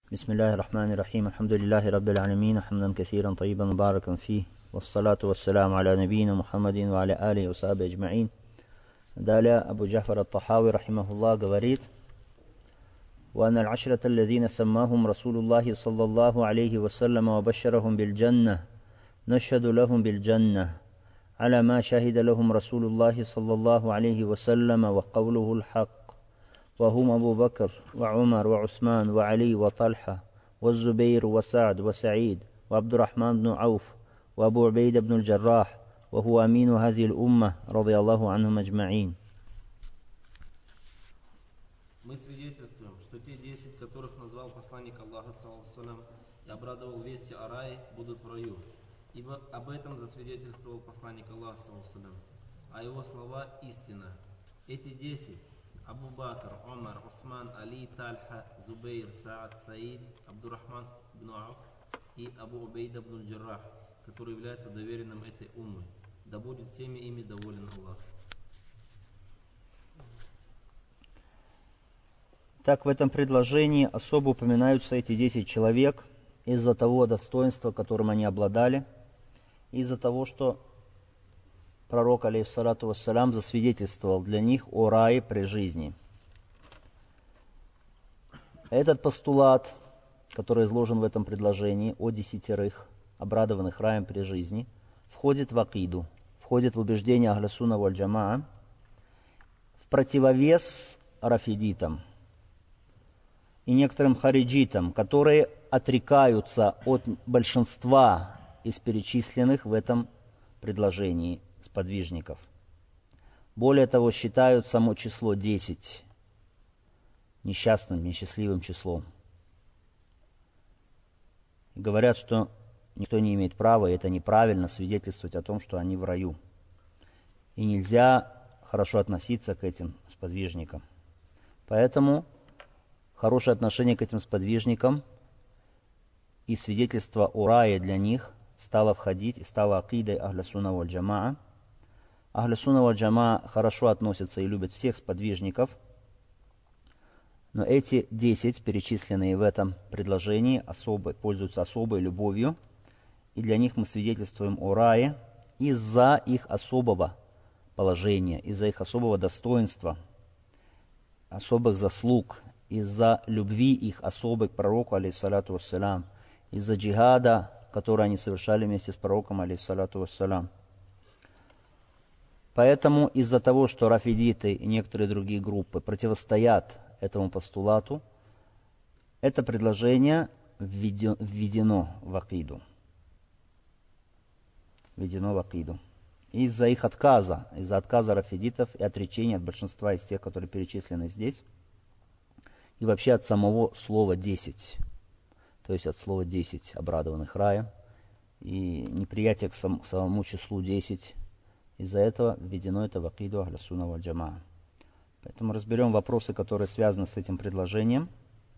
بسم الله الرحمن الرحيم الحمد لله رب العالمين حمدا كثيرا طيبا مباركا فيه والصلاة والسلام على نبينا محمد وعلى آله وصحبه أجمعين. Далее Абу Джафар ат-Тахави рахимахуллах говорит: وأن العشرة الذين سماهم رسول الله صلى الله عليه وسلم وبشرهم بالجنة نشهد لهم بالجنة على ما شهد لهم رسول الله صلى الله عليه وسلم وقوله الحق، وهم أبو بكر وعمر وعثمان وعلي وطلحة والزبير وسعد وسعيد وعبد الرحمن بن عوف وأبو عبيدة بن الجراح وهو أمين هذه الأمة رضي الله عنهم أجمعين. Мы свидетельствуем, что те 10, которых назвал посланник Аллаха ﷺ и обрадовал вести о рае, будут в раю. Ибо об этом засвидетельствовал посланник Аллаха ﷺ, а его слова истина. Эти 10 Абу Бакр, Умар, Усман, Али, Тальха, Зубейр, Саад, Саид, Абдуррахман бн Ауф и Абу Убейда бн Джаррах, который является доверенным этой уммы. Да будет всеми ими доволен Аллах. Так, в этом предложении особо упоминаются эти 10 человек из-за того достоинства, которым они обладали, из-за того, что пророк, алейхиссалату вассалям, засвидетельствовал для них о рае при жизни. Этот постулат, который изложен в этом предложении о 10, обрадованных раем при жизни, входит в акиду, входит в убеждение ахлю сунна валь джамаа, в противовес рафидитам и некоторым хариджитам, которые отрекаются от большинства из перечисленных в этом предложении сподвижников. Более того, считают само число 10 несчастным, несчастливым числом. И говорят, что никто не имеет права, и это неправильно, свидетельствовать о том, что они в раю. И нельзя хорошо относиться к этим сподвижникам. Поэтому хорошее отношение к этим сподвижникам и свидетельство о рае для них стало входить и стало акидой ахлю сунна валь джамаа. Ахлю сунна валь джамаа хорошо относятся и любят всех сподвижников, но эти 10, перечисленные в этом предложении, пользуются особой любовью, и для них мы свидетельствуем о рае из-за их особого положения, из-за их особого достоинства, особых заслуг, из-за любви их особой к пророку, алейхиссалату вассалям, из-за джихада, который они совершали вместе с пророком, алейхиссалату вассалям. Поэтому из-за того, что рафидиты и некоторые другие группы противостоят этому постулату, это предложение введено в акиду. Введено в акиду. Из-за их отказа, из-за отказа рафидитов и отречения от большинства из тех, которые перечислены здесь, и вообще от самого слова 10, то есть от слова 10 обрадованных раем, и неприятие к самому числу 10, из-за этого введено это в акиду ахлю сунна валь джамаа. Поэтому разберем вопросы, которые связаны с этим предложением.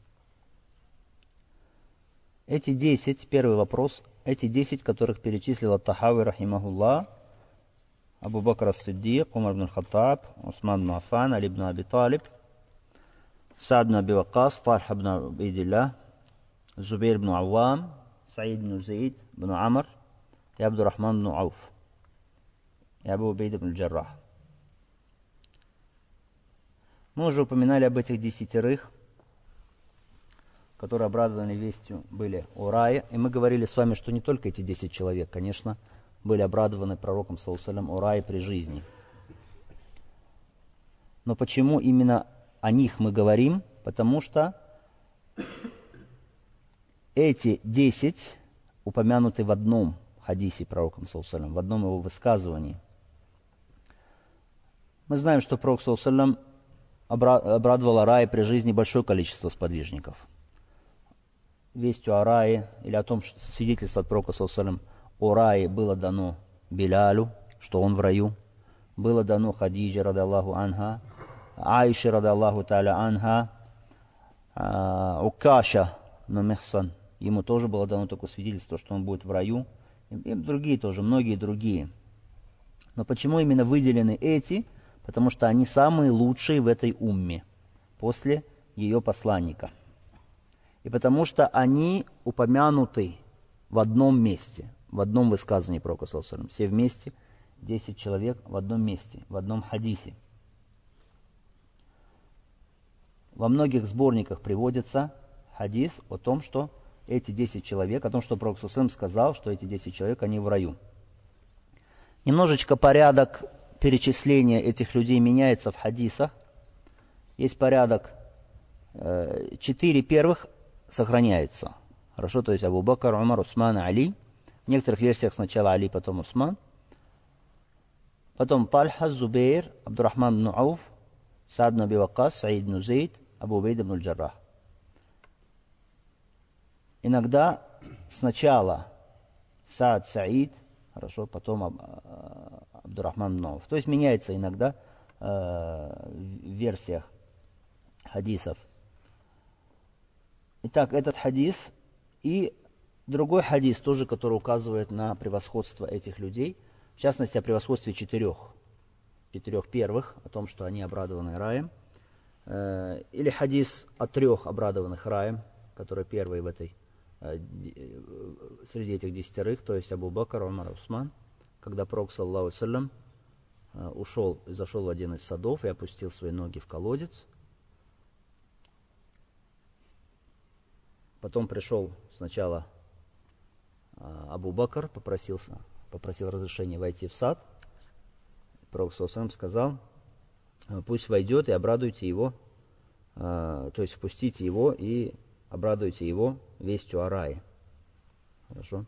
Эти 10, первый вопрос, эти 10, которых перечислил ат-Тахави рахимахуллах: Абу Бакр ас-Сиддик, Умар ибн Хаттаб, Усман ибн Аффан, Али ибн Аби Талиб, Саад ибн Аби Ваккас, Тальха ибн Убейдилlah, Зубейр ибн Аввам, Саид ибн Зейд ибн Амр и Абдуррахман ибн Ауф и Абу Убейда ибн Джаррах. Мы уже упоминали об этих 10, которые обрадованы вестью были о рае. И мы говорили с вами, что не только эти 10 человек, конечно, были обрадованы пророком саллаллаху алейхи ва саллям о рае при жизни. Но почему именно о них мы говорим? Потому что эти 10 упомянуты в одном хадисе пророком саллаллаху алейхи ва саллям, в одном его высказывании. Мы знаем, что пророк саллаллаху алейхи ва саллям обрадовал о рае при жизни большое количество сподвижников. Вестью о рае или о том, что свидетельство от пророка саллаллаху алейхи ва саллям о рае было дано Билялю, что он в раю, было дано Хадиджа радаллаху анха, Аише радаллаху та'аля анха, Укаша Михсан, ему тоже было дано такое свидетельство, что он будет в раю, и другие тоже, многие другие. Но почему именно выделены эти? Потому что они самые лучшие в этой умме, после ее посланника. и потому что они упомянуты в одном месте, в одном высказывании пророка, саллаллаху алейхи ва саллям. Все вместе, 10 человек в одном месте, в одном хадисе. Во многих сборниках приводится хадис о том, что эти 10 человек, о том, что пророк саллаллаху алейхи ва саллям сказал, что эти 10 человек, они в раю. Немножечко порядок перечисления этих людей меняется в хадисах. Есть порядок, 4 первых сохраняется. Хорошо, то есть Абу Бакр, Умар, Усман, Али. В некоторых версиях сначала Али, потом Усман. Потом Тальха, Зубейр, Абдурахман ибн Ауф, Саад ибн Аби Ваккас, Саид ибн Зейд, Абу Убейда ибн Джаррах. Иногда сначала Саад, Саид, хорошо, потом Абдурахман ибн Ауф. То есть меняется иногда в версиях хадисов. Итак, этот хадис и другой хадис тоже, который указывает на превосходство этих людей, в частности, о превосходстве четырех первых, о том, что они обрадованы раем, или хадис о 3 обрадованных раем, которые первые среди этих 10, то есть Абу Бакр, Умар и Усман, когда пророк, саллаллаху алейхи ва саллям, ушел и зашел в один из садов и опустил свои ноги в колодец. Потом пришел сначала Абу Бакр, попросил разрешения войти в сад. Пророк саллаллаху алейхи ва саллям сказал: пусть войдет и обрадуйте его, то есть впустите его и обрадуйте его вестью о рае. Хорошо.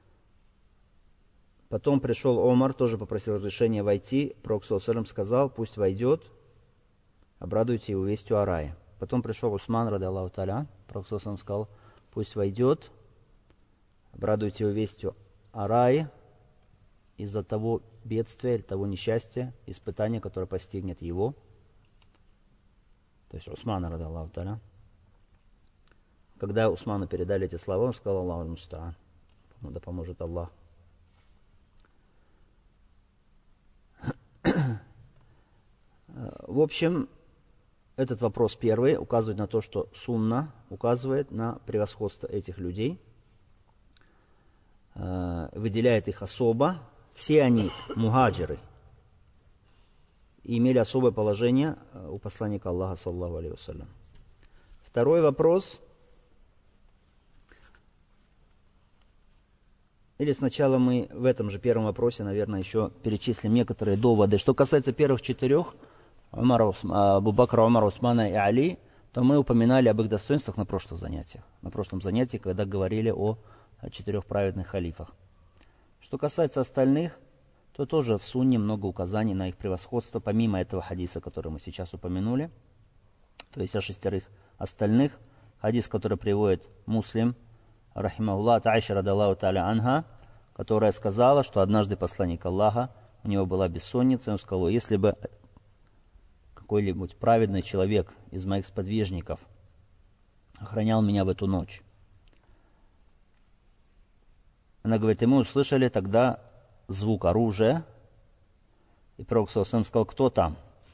Потом пришел Омар, тоже попросил разрешения войти. Пророк саллаллаху алейхи ва саллям сказал: пусть войдет, обрадуйте его вестью о рае. Потом пришел Усман, ради Аллаху та'аля. Пророк саллаллаху алейхи ва саллям сказал: пусть войдет, обрадуйте его вестью о рае из-за того бедствия, или того несчастья, испытания, которое постигнет его. То есть Усмана, ради Аллаху та'аля. Когда Усману передали эти слова, он сказал: Аллаху аль-муста'ан, да поможет Аллах. В общем, этот вопрос первый указывает на то, что сунна указывает на превосходство этих людей, выделяет их особо. Все они мухаджиры и имели особое положение у посланника Аллаха, саллаллаху алейхи ва саллям. Второй вопрос. Или сначала мы в этом же первом вопросе, наверное, еще перечислим некоторые доводы. Что касается первых 4, Абу Бакра, Умара, Усмана и Али, то мы упоминали об их достоинствах на прошлых занятиях. На прошлом занятии, когда говорили о 4 праведных халифах. Что касается остальных, то тоже в сунне много указаний на их превосходство, помимо этого хадиса, который мы сейчас упомянули. То есть о 6 остальных. Хадис, который приводит Муслим, рахимахуллах, Аиша, ради Аллаху та'аля анха, которая сказала, что однажды посланник Аллаха, у него была бессонница, и он сказал: если бы какой-нибудь праведный человек из моих сподвижников охранял меня в эту ночь. Она говорит: и мы услышали тогда звук оружия, и пророк саллаллаху алейхи ва саллям сказал: кто там?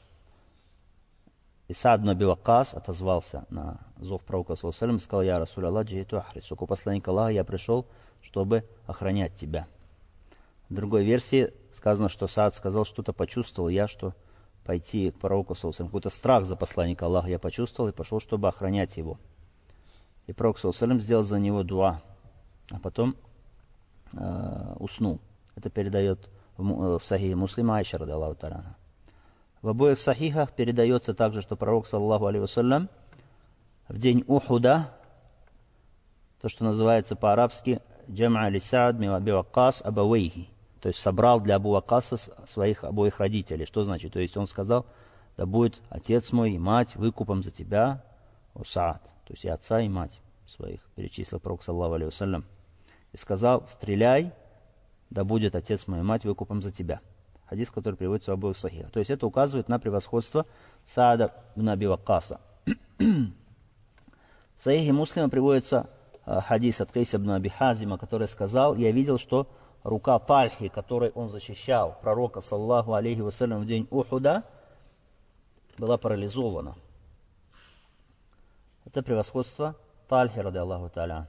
И Саад ибн Аби Ваккас отозвался на зов пророка саллаллаху алейхи ва саллям и сказал: я Расуль Аллах, джиту ахрисук, у посланника Аллаха, я пришел, чтобы охранять тебя. В другой версии сказано, что Саад сказал: что-то почувствовал я, что пойти к пророку саллаллаху алейхи ва саллям, какой-то страх за посланника Аллаха я почувствовал и пошел, чтобы охранять его. И пророк саллаллаху алейхи ва саллям сделал за него дуа, а потом уснул. Это передает в сахихе Муслима Аиша, ради Аллаху та'аля. В обоих сахихах передается также, что пророк, саллаллаху алейхи ва саллям, в день Ухуда, то, что называется по-арабски «Джам'a ли Саад мин Аби Ваккас абавейхи», то есть собрал для Абу Ваккаса своих обоих родителей. Что значит? То есть он сказал: да будет отец мой и мать выкупом за тебя, о Саад. То есть и отца, и мать своих перечислил пророк, саллаллаху алейхи ва саллям. И сказал: стреляй, да будет отец мой и мать выкупом за тебя. Хадис, который приводится в обоих сахихах. То есть это указывает на превосходство Саада ибн Аби Ваккаса. В сахихе Муслима приводится хадис от Кайса ибн Аби Хазима, который сказал: я видел, что рука Тальхи, которой он защищал пророка, саллаллаху алейхи ва саллям, в день Ухуда, была парализована. Это превосходство Тальхи, ради Аллаху та'аля.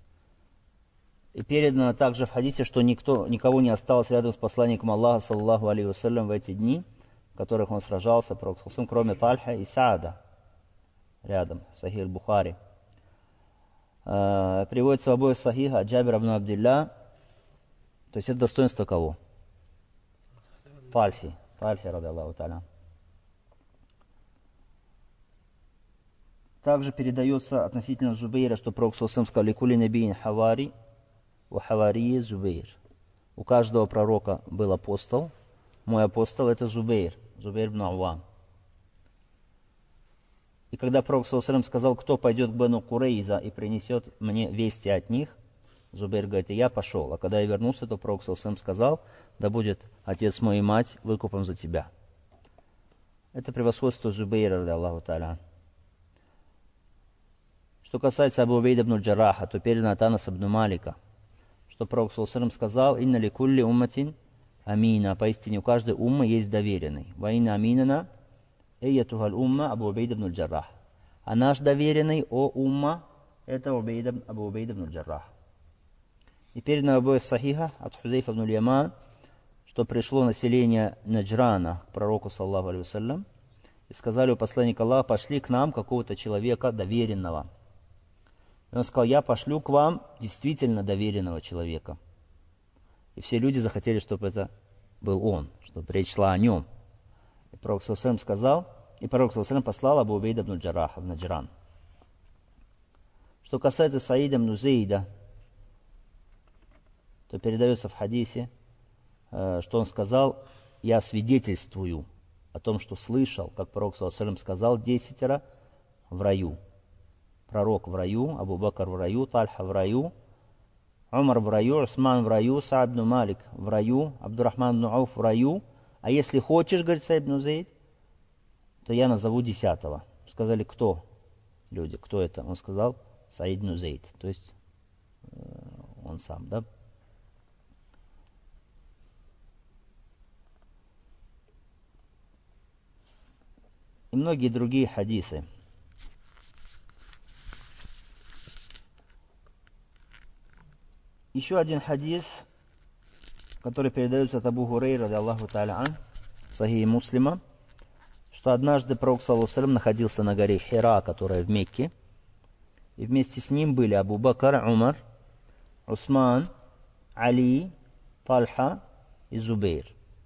И передано также в хадисе, что никого не осталось рядом с посланником Аллаха, саллаллаху алейхи вассалям, в эти дни, в которых он сражался, кроме Тальха и Саада. Рядом, Сахих Бухари. Приводится в обоих сахиха от Джабира ибн Абдилля. То есть это достоинство кого? Тальхи, ради Аллаху та'аля. Также передается относительно Зубейра, что Пророк саллаллаху сказал: «Ликули набиин хавари, ва хаварии Зубейр». У каждого пророка был апостол. Мой апостол это Зубейр ибн Ауам. И когда Пророк саллаллаху сказал: кто пойдет к Бану Курейза и принесет мне вести от них, Зубейр говорит: и я пошел. А когда я вернулся, то Пророк саллаллаху сказал: да будет отец мой и мать выкупом за тебя. Это превосходство Зубейра, ради Аллаху та'аля. Что касается Абу Убейда ибн Джарраха, то передано от Анаса ибн Малика, что Пророк саллаллаху сказал: «Инна ли кулли умматин амина». Поистине у каждой уммы есть доверенный. «Ва инна аминана эйятухаль умма Абу Убейда ибн Джаррах». А наш доверенный, о умма, это Абу Убейда ибн Джаррах. И передано в обоих сахиха от Хузейфа ибн Яман, что пришло население Наджрана к пророку, саллаллаху алейхи вассалям, и сказали у посланника Аллаха: пошли к нам какого-то человека доверенного. И он сказал: я пошлю к вам действительно доверенного человека. И все люди захотели, чтобы это был он, чтобы речь шла о нем. И Пророк саллаллаху сказал, и Пророк саллаллаху послал Абу Убейда ибн Джарраха в Наджран. Что касается Саида ибн Зейда, то передается в хадисе, что он сказал: я свидетельствую о том, что слышал, как Пророк саллаллаху сказал: 10 в раю. Пророк в раю, Абу Бакр в раю, Тальха в раю, Умар в раю, Усман в раю, Саад ибн Малик в раю, Абдурахман ибн Ауф в раю. А если хочешь, говорит Саид ибн Зейд, то я назову 10-го. Сказали: кто? Люди, кто это? Он сказал: Саид ибн Зейд. То есть он сам, да? И многие другие хадисы. Еще один хадис, который передается от Абу Хурейра, ради Аллаху та'аля ан, Сахих Муслима, что однажды Пророк саллаллаху находился на горе Хира, которая в Мекке, и вместе с ним были Абу Бакр, Умар, Усман, Али, Тальха и Зубейр.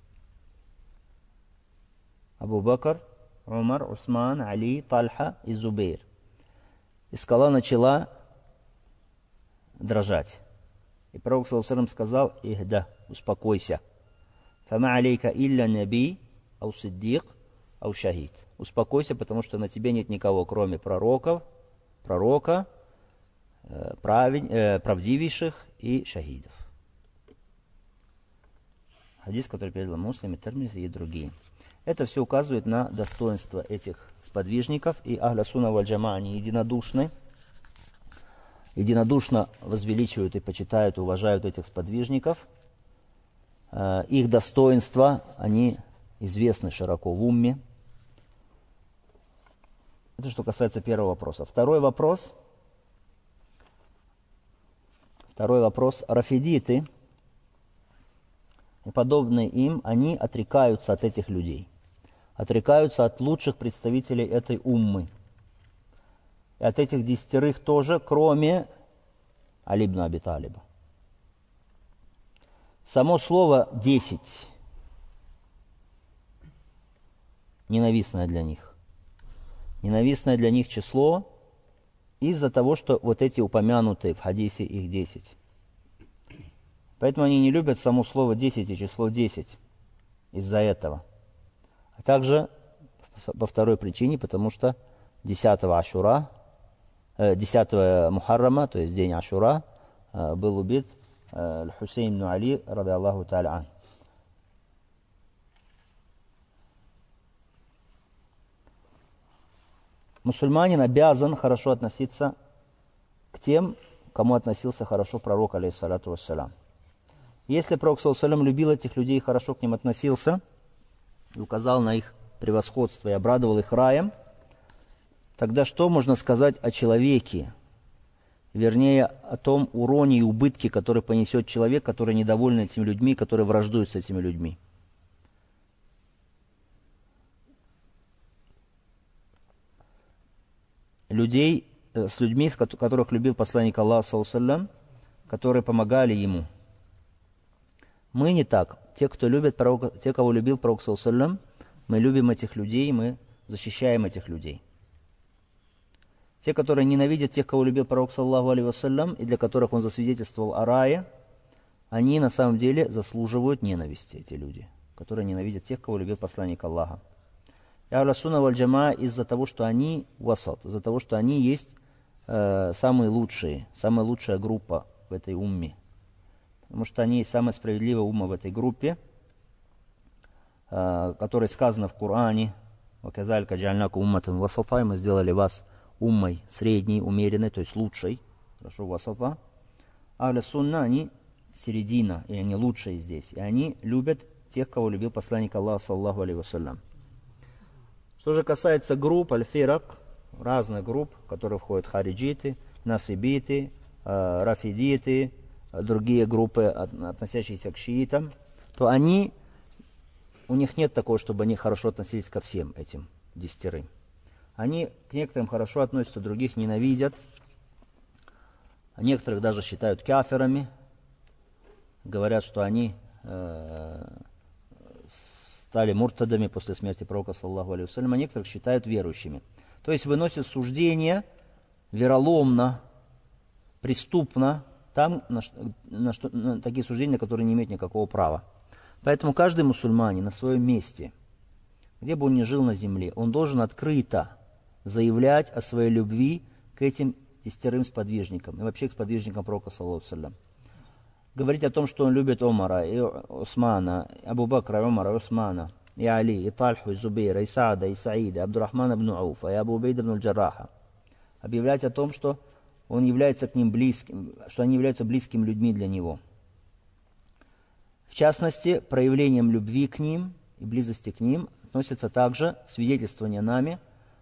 Абу Бакр, Умар, Усман, Али, Тальха и Зубейр. И скала начала дрожать. И Пророк саллаллаху сказал: «Ихда, успокойся. Фама алейка илля наби, ау сиддик, ау шахид». Успокойся, потому что на тебе нет никого, кроме пророка, правдивейших и шахидов. Хадис, который передал Муслим, Тирмизи и другие. Это все указывает на достоинство этих сподвижников, и Ахля Сунна валь Джама, они единодушно возвеличивают и почитают и уважают этих сподвижников. Их достоинства, они известны широко в умме. Это что касается первого вопроса. Второй вопрос. Рафидиты и подобные им, они отрекаются от этих людей. Отрекаются от лучших представителей этой уммы. И от этих 10 тоже, кроме Али ибн Аби Талиба. Само слово 10 ненавистное для них. Ненавистное для них число из-за того, что вот эти упомянутые в хадисе их 10. Поэтому они не любят само слово 10 и число 10 из-за этого. А также по второй причине, потому что 10 Мухаррама, то есть день Ашура, был убит Хусейн ибн Али, ради Аллаху та'аля ан. Мусульманин обязан хорошо относиться к тем, кому относился хорошо пророк, алейхиссалату вассалям. Если пророк, саллаллаху алейхи ва саллям, любил этих людей и хорошо к ним относился, и указал на их превосходство и обрадовал их раем, тогда что можно сказать о человеке, вернее о том уроне и убытке, который понесет человек, который недоволен этими людьми, который враждует с этими людьми. С людьми, которых любил посланник Аллаха, саллаллаху, которые помогали ему. Мы не так. Те, кого любил пророк, саллаллаху, мы любим этих людей, мы защищаем этих людей. Те, которые ненавидят тех, кого любил пророк, саллаллаху алейхи вассалям, и для которых он засвидетельствовал о рае, они на самом деле заслуживают ненависти, эти люди, которые ненавидят тех, кого любил посланник Аллаха. И ахлю сунна валь джамаа из-за того, что они васат, из-за того, что они есть самые лучшие, самая лучшая группа в этой умме. Потому что они самая справедливая умма в этой группе, которой сказано в Коране: «Ваказалька джальнаку умматан васата», мы сделали вас уммой средней, умеренной, то есть лучшей. Хорошо, васата. Ахлю сунна, они середина, и они лучшие здесь. И они любят тех, кого любил посланник Аллаха, саллаллаху алейхи вассалям. Что же касается групп, аль-фирак, разных групп, в которые входят хариджиты, насибиты, рафидиты, другие группы, относящиеся к шиитам, то у них нет такого, чтобы они хорошо относились ко всем этим 10. Они к некоторым хорошо относятся, других ненавидят, а некоторых даже считают кафирами, говорят, что они стали муртадами после смерти пророка, саллаллаху алейхи вассалям, а некоторых считают верующими. То есть выносят суждения вероломно, преступно, там на такие суждения, которые не имеют никакого права. Поэтому каждый мусульманин на своем месте, где бы он ни жил на земле, он должен открыто заявлять о своей любви к этим 10 сподвижникам и вообще к сподвижникам пророка, саллаллаху алейхи вассалям. Говорить о том, что он любит Умара, и Усмана, Абу Бакра, Умара, Усмана, и Али, и Тальху, и Зубейра, и Саада, и Саида, Абдурахмана ибн Ауфа, и Абу Убейда ибн Джарраха. Объявлять о том, что он является к ним близким, что они являются близкими людьми для него. В частности, проявлением любви к ним и близости к ним относится также свидетельствование нами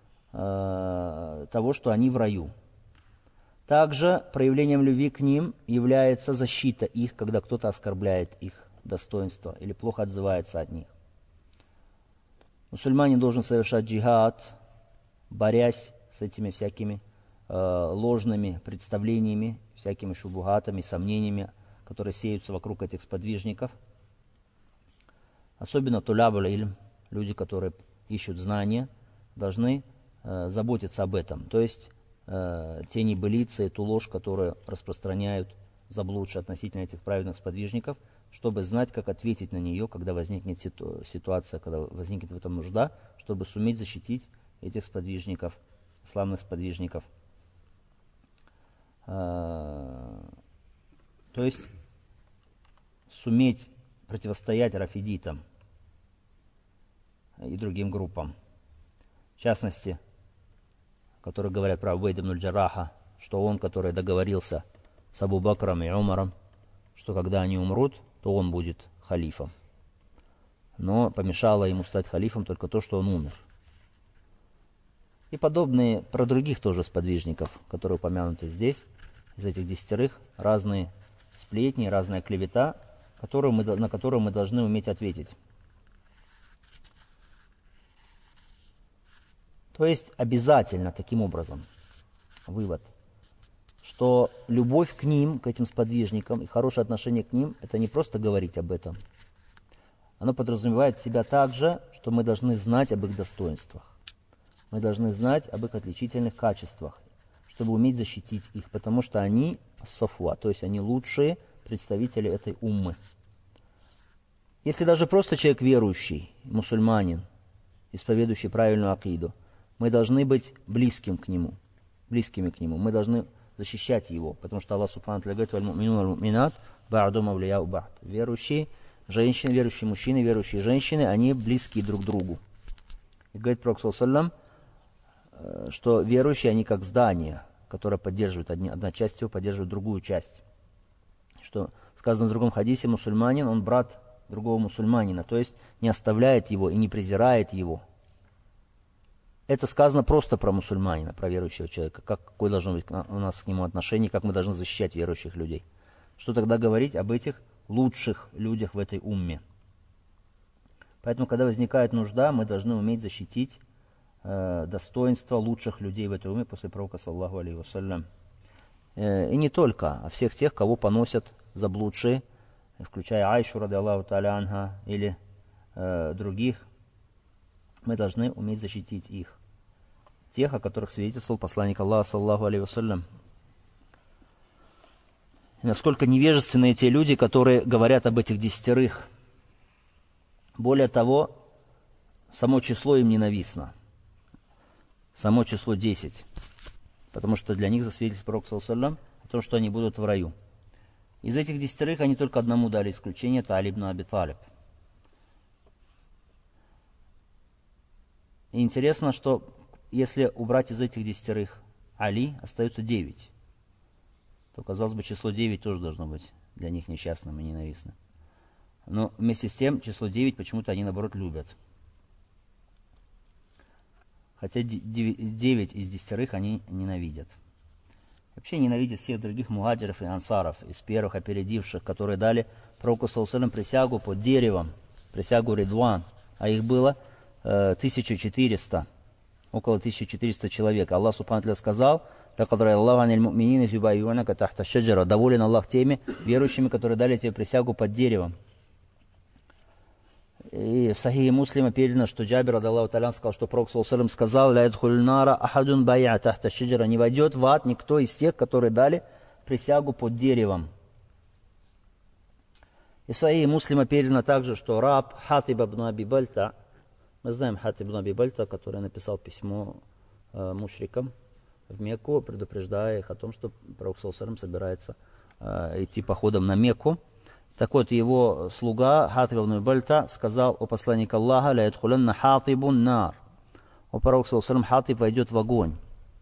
того, что они в раю. Также проявлением любви к ним является защита их, когда кто-то оскорбляет их достоинство или плохо отзывается от них. Мусульманин должен совершать джихад, борясь с этими всякими ложными представлениями, всякими шубухатами, сомнениями, которые сеются вокруг этих сподвижников. Особенно тулябуль ильм, люди, которые ищут знания, должны заботиться об этом. То есть те небылицы, ту ложь, которую распространяют заблудшие относительно этих праведных сподвижников, чтобы знать, как ответить на нее, когда возникнет ситуация, когда возникнет в этом нужда, чтобы суметь защитить этих сподвижников, славных сподвижников. То есть суметь противостоять рафидитам и другим группам. В частности, которые говорят про Убейда ибн Джарраха, что он, который договорился с Абу Бакром и Умаром, что когда они умрут, то он будет халифом. Но помешало ему стать халифом только то, что он умер. И подобные про других тоже сподвижников, которые упомянуты здесь, из этих 10, разные сплетни, разная клевета, на которую мы должны уметь ответить. То есть обязательно таким образом, вывод, что любовь к ним, к этим сподвижникам и хорошее отношение к ним, это не просто говорить об этом. Оно подразумевает в себя также, что мы должны знать об их достоинствах. Мы должны знать об их отличительных качествах, чтобы уметь защитить их, потому что они сафуа, то есть они лучшие представители этой уммы. Если даже просто человек верующий, мусульманин, исповедующий правильную акиду, мы должны быть близкими к нему. Мы должны защищать его, потому что Аллах Субхану ва Тааля говорит: «Валь-муминуна валь-муминат ба'дум авлияу ба'д». Верующие женщины, верующие мужчины, верующие женщины, они близки друг к другу. И говорит Пророк саллаллаху алейхи вассалям, что верующие, они как здание, которое поддерживает, одна часть его поддерживает другую часть. Что сказано в другом хадисе: мусульманин, он брат другого мусульманина, то есть не оставляет его и не презирает его. это сказано просто про мусульманина, про верующего человека. Какое должно быть у нас к нему отношение, как мы должны защищать верующих людей. Что тогда говорить об этих лучших людях в этой умме? Поэтому, когда возникает нужда, мы должны уметь защитить достоинство лучших людей в этой умме после пророка, саллаллаху алейхи вассалям. И не только, а всех тех, кого поносят заблудшие, включая Айшу, ради Аллаху та'аля анха, или других, мы должны уметь защитить их. Тех, о которых свидетельствовал посланник Аллаха, саллаллаху алейхи вассалям. И насколько невежественные те люди, которые говорят об этих 10. Более того, само число им ненавистно. Само число 10. Потому что для них засвидетельствовал пророк, саллаллаху алейхи вассалям, о том, что они будут в раю. Из этих 10 они только одному дали исключение, это Али ибн Аби Талиб. И интересно, что если убрать из этих 10 Али, остается 9. То, казалось бы, число 9 тоже должно быть для них несчастным и ненавистным. Но вместе с тем, число 9 почему-то они, наоборот, любят. Хотя 9 из 10 они ненавидят. Вообще ненавидят всех других мухаджиров и ансаров, из первых опередивших, которые дали пророку, саллаллаху алейхи вассалям, присягу под деревом, присягу Ридван. А их было 1400, около 1400 человек. Аллах субхану ва тааля сказал: доволен Аллах теми верующими, которые дали тебе присягу под деревом. И в Сахихе Муслима передано, что Джабир ради Аллаху та'аля сказал, что пророк саллаллаху алейхи вассалям сказал: «Ля ядхуль нара ахадун бай'a тахта шаджара». Не войдет в ад никто из тех, которые дали присягу под деревом. И в Сахихе Муслима передано также, что раб Хатиб ибн Аби Бальта, мы знаем Хатиб ибн Аби Бальта, который написал письмо мушрикам в Мекку, предупреждая их о том, что пророк саллаллаху алейхи вассалям собирается идти походом на Мекку. Так вот, его слуга Хатиб ибн Аби Бальта сказал о посланнике Аллаха: «Ля ядхуланна Хатибун нар». О пророк саллаллаху алейхи вассалям, Хатиб войдет в огонь.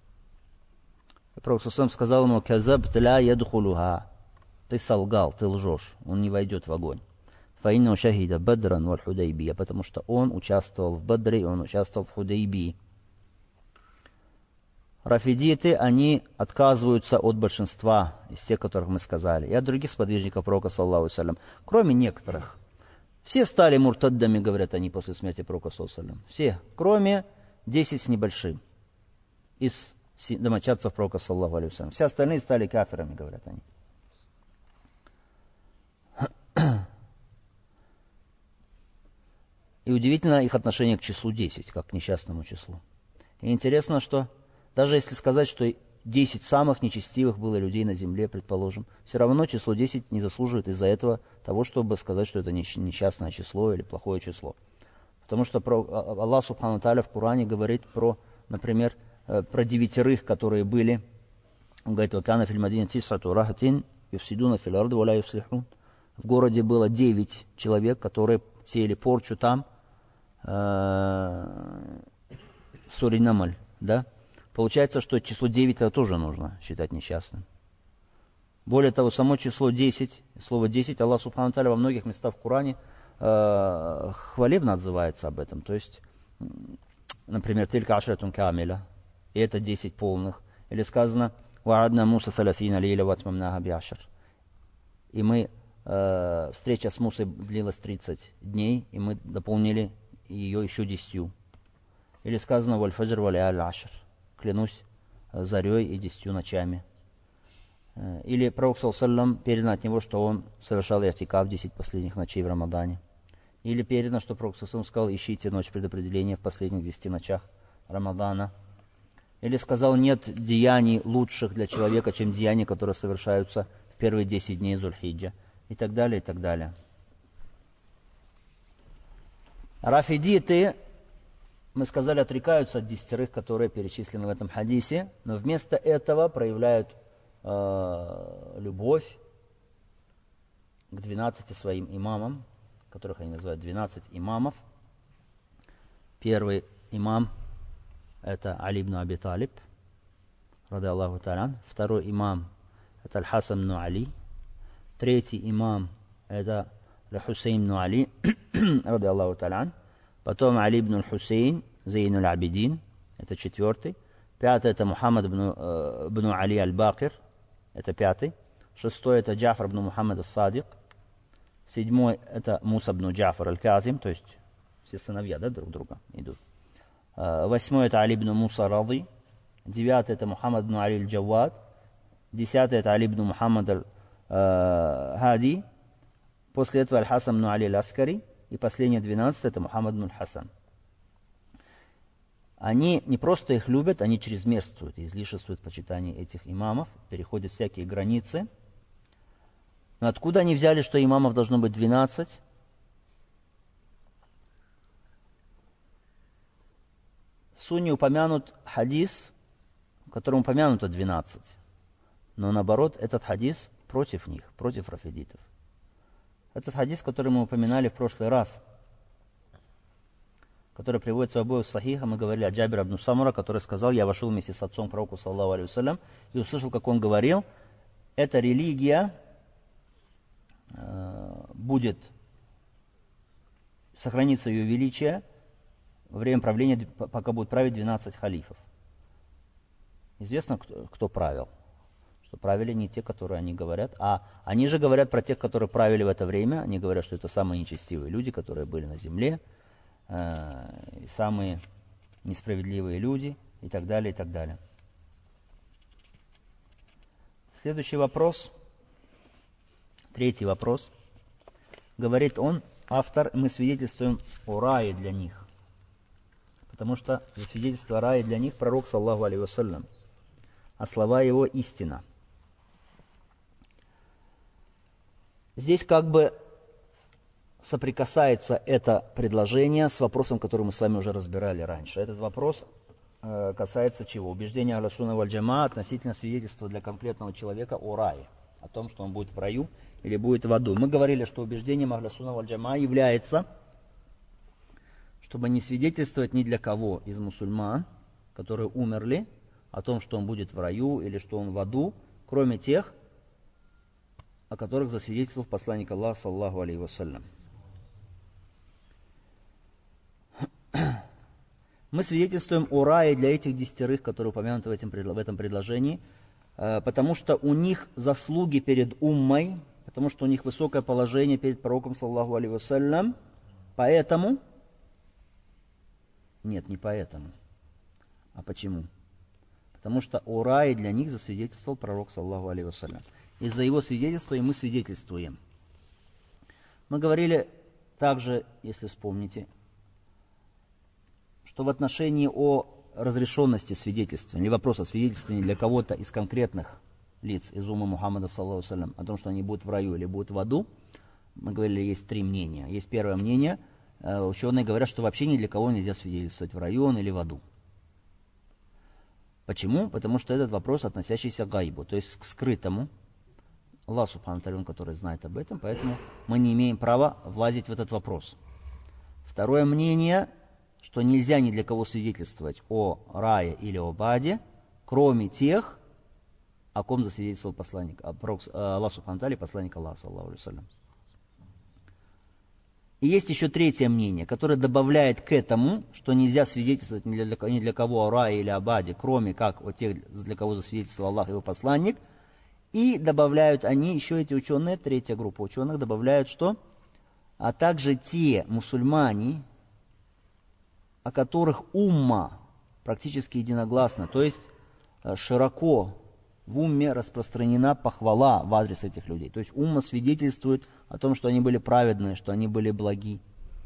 И пророк саллаллаху алейхи вассалям сказал ему: «Казабт ля ядхулуха». Ты солгал, ты лжешь, он не войдет в огонь. «Фаинну шахида бадран валь худайбия», потому что он участвовал в Бадре, он участвовал в Худайбии. Рафидиты, они отказываются от большинства из тех, которых мы сказали, и от других сподвижников пророка, саллаллаху алейхи вассалям, кроме некоторых. Все стали муртаддами, говорят они, после смерти пророка, саллаллаху алейхи вассалям. Все, кроме 10 с небольшим из домочадцев пророка, саллаллаху алейхи вассалям. Все остальные стали кафирами, говорят они. И удивительно их отношение к числу 10, как к несчастному числу. И интересно, что даже если сказать, что 10 самых нечестивых было людей на земле, предположим, все равно число 10 не заслуживает из-за этого того, чтобы сказать, что это несчастное число или плохое число. Потому что Аллах субхану ва тааля в Коране говорит про, например, про 9, которые были. Он говорит: «Вакана фил мадине тисату рахатин юфсидуна фил арди ва ла юслихун». В городе было 9 человек, которые сеяли порчу там, Сури Намаль, да? Получается, что число 9 это тоже нужно считать несчастным. Более того, само число 10, слово 10, Аллах субхану ва тааля во многих местах в Коране хвалебно отзывается об этом. То есть, например, «Тилька ашратун камиля», и это 10 полных. Или сказано: «Ваадна Муса саласина лейля ватмамнаха биашар». И мы, встреча с Мусой длилась 30 дней, и мы дополнили ее еще 10. Или сказано: «Валь фаджр валь аль ашр», клянусь зарей и 10 ночами. Или пророк, саллаллаху алейхи вассалям, передано от него, что он совершал и'тикаф 10 последних ночей в Рамадане. Или передано, что пророк, саллаллаху алейхи вассалям, сказал: «Ищите ночь предопределения в последних 10 ночах Рамадана». Или сказал: «Нет деяний лучших для человека, чем деяния, которые совершаются в первые 10 дней Зуль-Хиджа». И так далее, и так далее. Рафидиты, мы сказали, отрекаются от 10, которые перечислены в этом хадисе, но вместо этого проявляют любовь к 12 своим имамам, которых они называют 12 имамов. Первый имам — это Али ибн Аби Талиб, ради Аллаху та'аля. Второй имам — это Аль-Хасан ибн Али. Третий имам — это Хусейн ибн Али, ради Аллаху та'аля. Потом Али ибн Хусейн, Зейн аль-Абидин, это 4. 5 это Мухаммад ибн Али аль-Бакир, это 5. 6 это Джафар ибн Мухаммад ас-Садик. 7 это Муса ибн Джафар аль-Казим, то есть все сыновья, да, друг друга идут. 8 это Али ибн Муса Ради. 9 это Мухаммад ибн Али аль-Джавад. 10 это Али ибн Мухаммад аль-Хади. После этого Аль-Хасан ибн Али аль-Аскари. И последнее 12 это Мухаммад ибн Хасан. Они не просто их любят, они чрезмерствуют, излишествуют почитание этих имамов, переходят всякие границы. Но откуда они взяли, что имамов должно быть 12? В Сунне упомянут хадис, в котором упомянуто 12. Но наоборот, этот хадис против них, против рафидитов. Этот хадис, который мы упоминали в прошлый раз, который приводится в обоих сахихах, мы говорили о Джабире ибн Самура, который сказал: я вошел вместе с отцом пророку, саллаллаху алейхи вассалям, и услышал, как он говорил: эта религия будет сохраниться ее величие во время правления, пока будет править 12 халифов. Известно, кто правил. Что правили не те, которые они говорят, а они же говорят про тех, которые правили в это время. Они говорят, что это самые нечестивые люди, которые были на земле, и самые несправедливые люди, и так далее, и так далее. Следующий вопрос, 3-й вопрос. Говорит он, автор: мы свидетельствуем о рае для них. Потому что за свидетельство о рае для них пророк, саллаллаху алейхи вассалям, а слова его истина. Здесь как бы соприкасается это предложение с вопросом, который мы с вами уже разбирали раньше. Этот вопрос касается чего? Убеждения Ахлю Сунна валь Джамаа относительно свидетельства для конкретного человека о рае, о том, что он будет в раю или будет в аду. Мы говорили, что убеждением Ахлю Сунна валь Джамаа является, чтобы не свидетельствовать ни для кого из мусульман, которые умерли, о том, что он будет в раю или что он в аду, кроме тех, о которых засвидетельствовал посланник Аллаха, саллаллаху алейхи вассалям. Мы свидетельствуем о рае для этих 10, которые упомянуты в этом предложении, потому что у них заслуги перед уммой, потому что у них высокое положение перед пророком, саллаллаху алейхи вассалям. Поэтому, нет, не поэтому, а почему? Потому что о рае для них засвидетельствовал пророк, саллаллаху алейхи вассалям. Из-за его свидетельства и мы свидетельствуем. Мы говорили также, если вспомните, что в отношении о разрешенности свидетельствования, или вопрос о свидетельствовании для кого-то из конкретных лиц из умма Мухаммада, саллаллаху алейхи вассалям, о том, что они будут в раю или будут в аду, мы говорили, есть 3 мнения. Есть первое мнение, ученые говорят, что вообще ни для кого нельзя свидетельствовать, в раю он или в аду. Почему? Потому что этот вопрос, относящийся к гайбу, то есть к скрытому. Аллах Субхану Тааля, который знает об этом, поэтому мы не имеем права влазить в этот вопрос. Второе мнение, что нельзя ни для кого свидетельствовать о рае или об аде, кроме тех, о ком засвидетельствовал посланник Аллах Субхану Тааля, посланник Аллаха, саллаллаху алейхи вассалям. И есть еще 3-е мнение, которое добавляет к этому, что нельзя свидетельствовать ни для кого о рае или об аде, кроме как о тех, для кого засвидетельствовал Аллах и его посланник. И добавляют они, еще эти ученые, 3-я группа ученых, добавляют, что а также те мусульмане, о которых умма практически единогласно, то есть широко в умме распространена похвала в адрес этих людей. То есть умма свидетельствует о том, что они были праведные, что они были благи.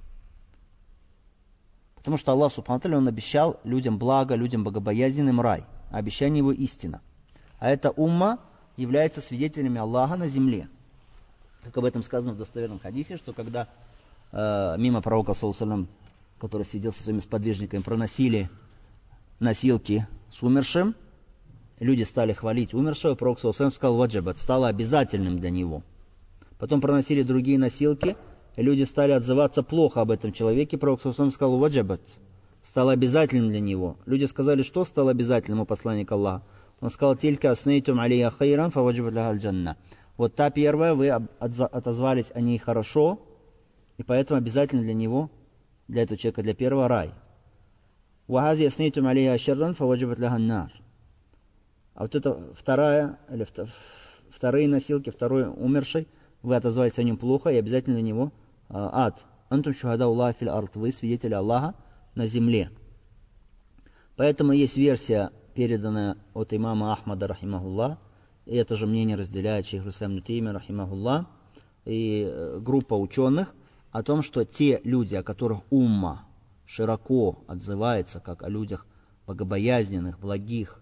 Потому что Аллах Субхану Тааля, Он обещал людям благо, людям богобоязненным рай. А обещание Его истина. А эта умма является свидетелями Аллаха на земле. Как об этом сказано в достоверном хадисе, что когда мимо пророка, саллаллаху алейхи вассалям, который сидел со своими сподвижниками, проносили носилки с умершим, люди стали хвалить умершего, пророк, саллаллаху алейхи вассалям, сказал: ваджабат, стало обязательным для него. Потом проносили другие носилки, и люди стали отзываться плохо об этом человеке, пророк, саллаллаху алейхи вассалям, сказал: ваджабат, стало обязательным для него. Люди сказали: что стало обязательным у посланника Аллаха? Он сказал: тилька аснейтум алейя хайран фаваджабат лаха аль-джанна. Вот та первая, вы отозвались о ней хорошо, и поэтому обязательно для него, для этого человека, для первого рай. وَهَذِي أَثْنَيْتُمْ عَلَيْهَا شَرًّا فَوَجَبَتْ لَهَا النَّارِ. А вот это вторые носилки, второй умерший, вы отозвались о нем плохо, и обязательно на него ад. Антум шухада Аллаха фил ард. Вы свидетели Аллаха на земле. Поэтому есть версия, переданная от имама Ахмада, рахимахуллах, и это же мнение разделяет шейх Ислам ибн Теймия, рахимахуллах, и группа ученых, о том, что те люди, о которых умма широко отзывается, как о людях богобоязненных, благих,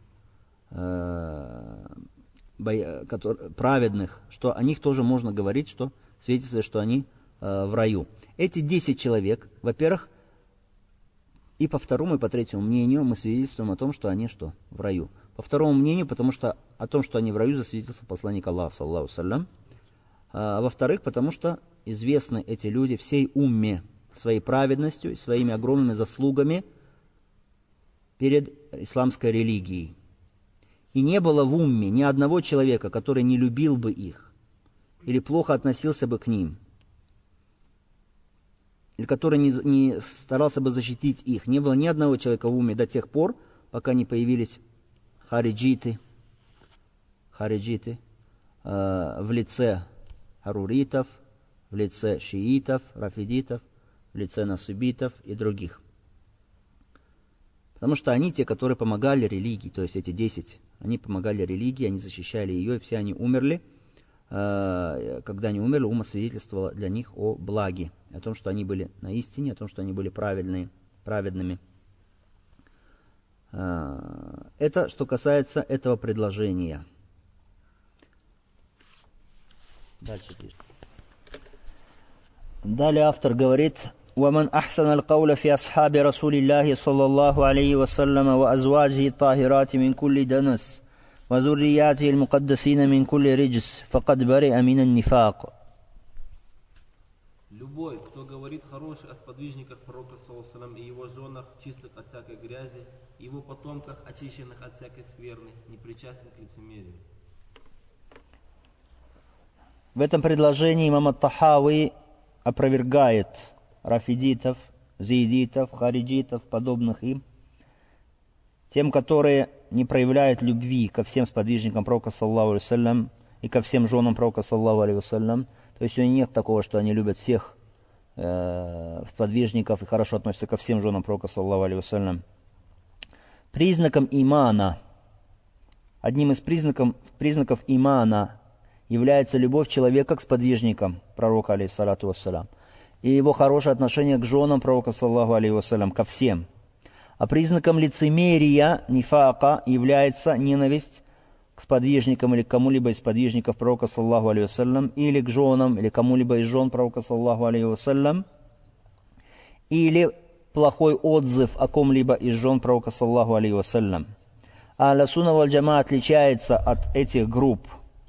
праведных, что о них тоже можно говорить, что свидетельствует, что они в раю. Эти 10 человек, во-первых, и по второму, и по третьему мнению мы свидетельствуем о том, что они что? В раю. По второму мнению, потому что о том, что они в раю, засвидетельствовал посланник Аллаха, саллаллаху саллям. А во-вторых, потому что известны эти люди всей умме своей праведностью и своими огромными заслугами перед исламской религией. И не было в умме ни одного человека, который не любил бы их, или плохо относился бы к ним, или который не старался бы защитить их. Не было ни одного человека в умме до тех пор, пока не появились хариджиты в лице харуритов, в лице шиитов, рафидитов, в лице насубитов и других. Потому что они те, которые помогали религии, то есть эти 10, они помогали религии, они защищали ее, и все они умерли. Когда они умерли, умма свидетельствовала для них о благе, о том, что они были на истине, о том, что они были праведными. Это что касается этого предложения. Дальше пишет. Далее автор говорит: ومن أحسن القول في أصحاب رسول الله صلى الله عليه وسلم وأزواجه الطاهرات من كل دنس وذرياته المقدسين من كل رجس فقد برئ من النفاق. Любой, кто говорит хорошее о сподвижниках пророка саллаллаху алейхи ва саллям и его женах, чистых от всякой грязи, и его потомках, очищенных от всякой скверны, не причастен к лицемерию. В этом предложении имам ат-Тахави опровергает рафидитов, зиидитов, хариджитов, подобных им, тем, которые не проявляют любви ко всем сподвижникам пророка саллаллаху алейхи ва саллям и ко всем женам пророка саллаллаху алейхи ва саллям. То есть у них нет такого, что они любят всех сподвижников и хорошо относятся ко всем женам пророка саллаллаху алейхи ва саллям. Признаком имана, одним из признаков имана является любовь человека к сподвижникам пророка алейхиссалату вассалям и его хорошее отношение к женам пророка саллаллаху алейхи вассалям, ко всем. А признаком лицемерия, нифака, является ненависть к сподвижникам или к кому-либо из сподвижников пророка саллаллаху алейхи вассалям, или к женам, или кому-либо из жен пророка саллаллаху алейхи вассалям, или плохой отзыв о ком-либо из жен пророка саллаллаху алейхи вассалям. А ахлю сунна валь джамаа отличается от этих групп,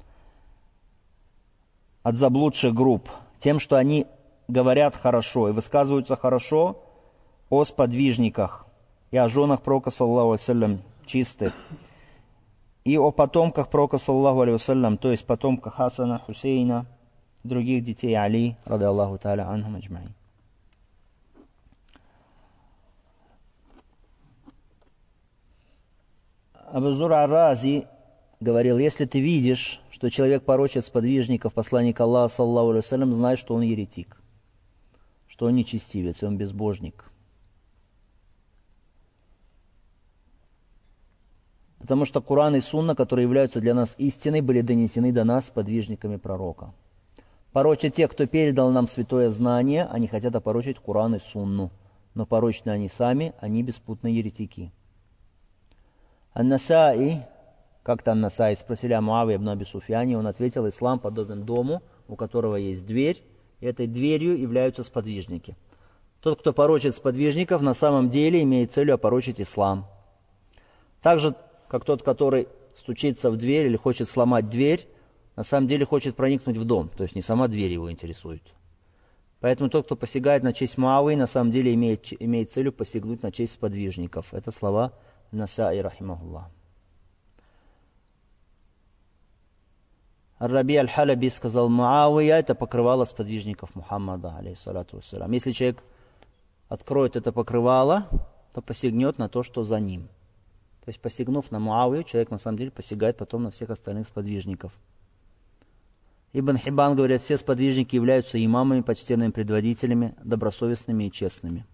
от заблудших групп, тем, что они говорят хорошо и высказываются хорошо о сподвижниках и о женах пророка саллаллаху алейхи вассалям чистых, и о потомках пророка саллаллаху алейхи вассалям, то есть потомках Хасана, Хусейна, других детей Али, рады Аллаху та'аля анхум аджмаин. Абу Зур ар-Рази говорил: если ты видишь, что человек порочит сподвижников посланника Аллаха саллаллаху алейхи вассалям, знай, что он еретик, что он нечестивец, он безбожник. Потому что Куран и Сунна, которые являются для нас истиной, были донесены до нас сподвижниками пророка. Порочат те, кто передал нам святое знание, они хотят опорочить Куран и Сунну. Но порочны они сами, они беспутные еретики. Ан-Насаи, как-то Ан-Насаи спросили о Муавии ибн Аби Суфьяне, он ответил: ислам подобен дому, у которого есть дверь, и этой дверью являются сподвижники. Тот, кто порочит сподвижников, на самом деле имеет целью опорочить ислам. Также, как тот, который стучится в дверь или хочет сломать дверь, на самом деле хочет проникнуть в дом, то есть не сама дверь его интересует. Поэтому тот, кто посягает на честь Муавии, на самом деле имеет целью посягнуть на честь сподвижников. Это слова Насаи рахимахуллах. Ар-Раби аль-Халаби сказал: Муавия — это покрывало сподвижников Мухаммада, алейхиссалату вассалям. Если человек откроет это покрывало, то посягнет на то, что за ним. То есть, посягнув на Муавию, человек на самом деле посягает потом на всех остальных сподвижников. Ибн Хиббан говорит, все сподвижники являются имамами, почтенными предводителями, добросовестными и честными.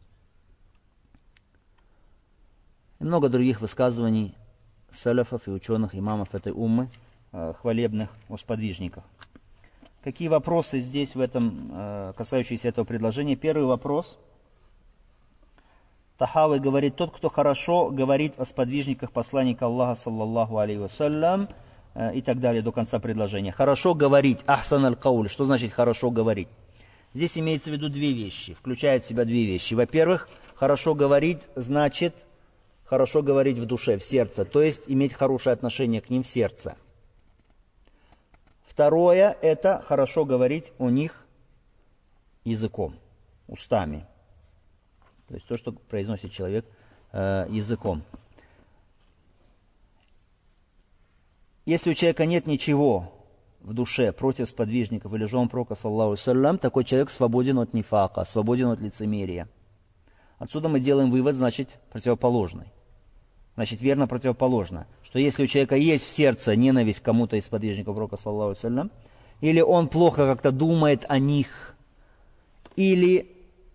И много других высказываний салафов и ученых, имамов этой уммы, хвалебных о сподвижниках. Какие вопросы здесь в этом, касающиеся этого предложения? Первый вопрос. Тахави говорит, тот, кто хорошо говорит о сподвижниках посланника Аллаха, саллаллаху алейхи вассалям, и так далее, до конца предложения. Хорошо говорить, ахсан аль-кауль. Что значит хорошо говорить? Здесь имеется в виду две вещи, включает в себя две вещи. Во-первых, хорошо говорить значит хорошо говорить в душе, в сердце, то есть иметь хорошее отношение к ним в сердце. Второе, это хорошо говорить о них языком, устами. То есть то, что произносит человек языком. Если у человека нет ничего в душе против сподвижников или жен пророка, саллаллаху алейхи вассалям, такой человек свободен от нифака, свободен от лицемерия. Отсюда мы делаем вывод, значит, противоположный. Значит, верно противоположно. Что если у человека есть в сердце ненависть к кому-то из сподвижников пророка, саллаллаху алейхи вассалям, или он плохо как-то думает о них, или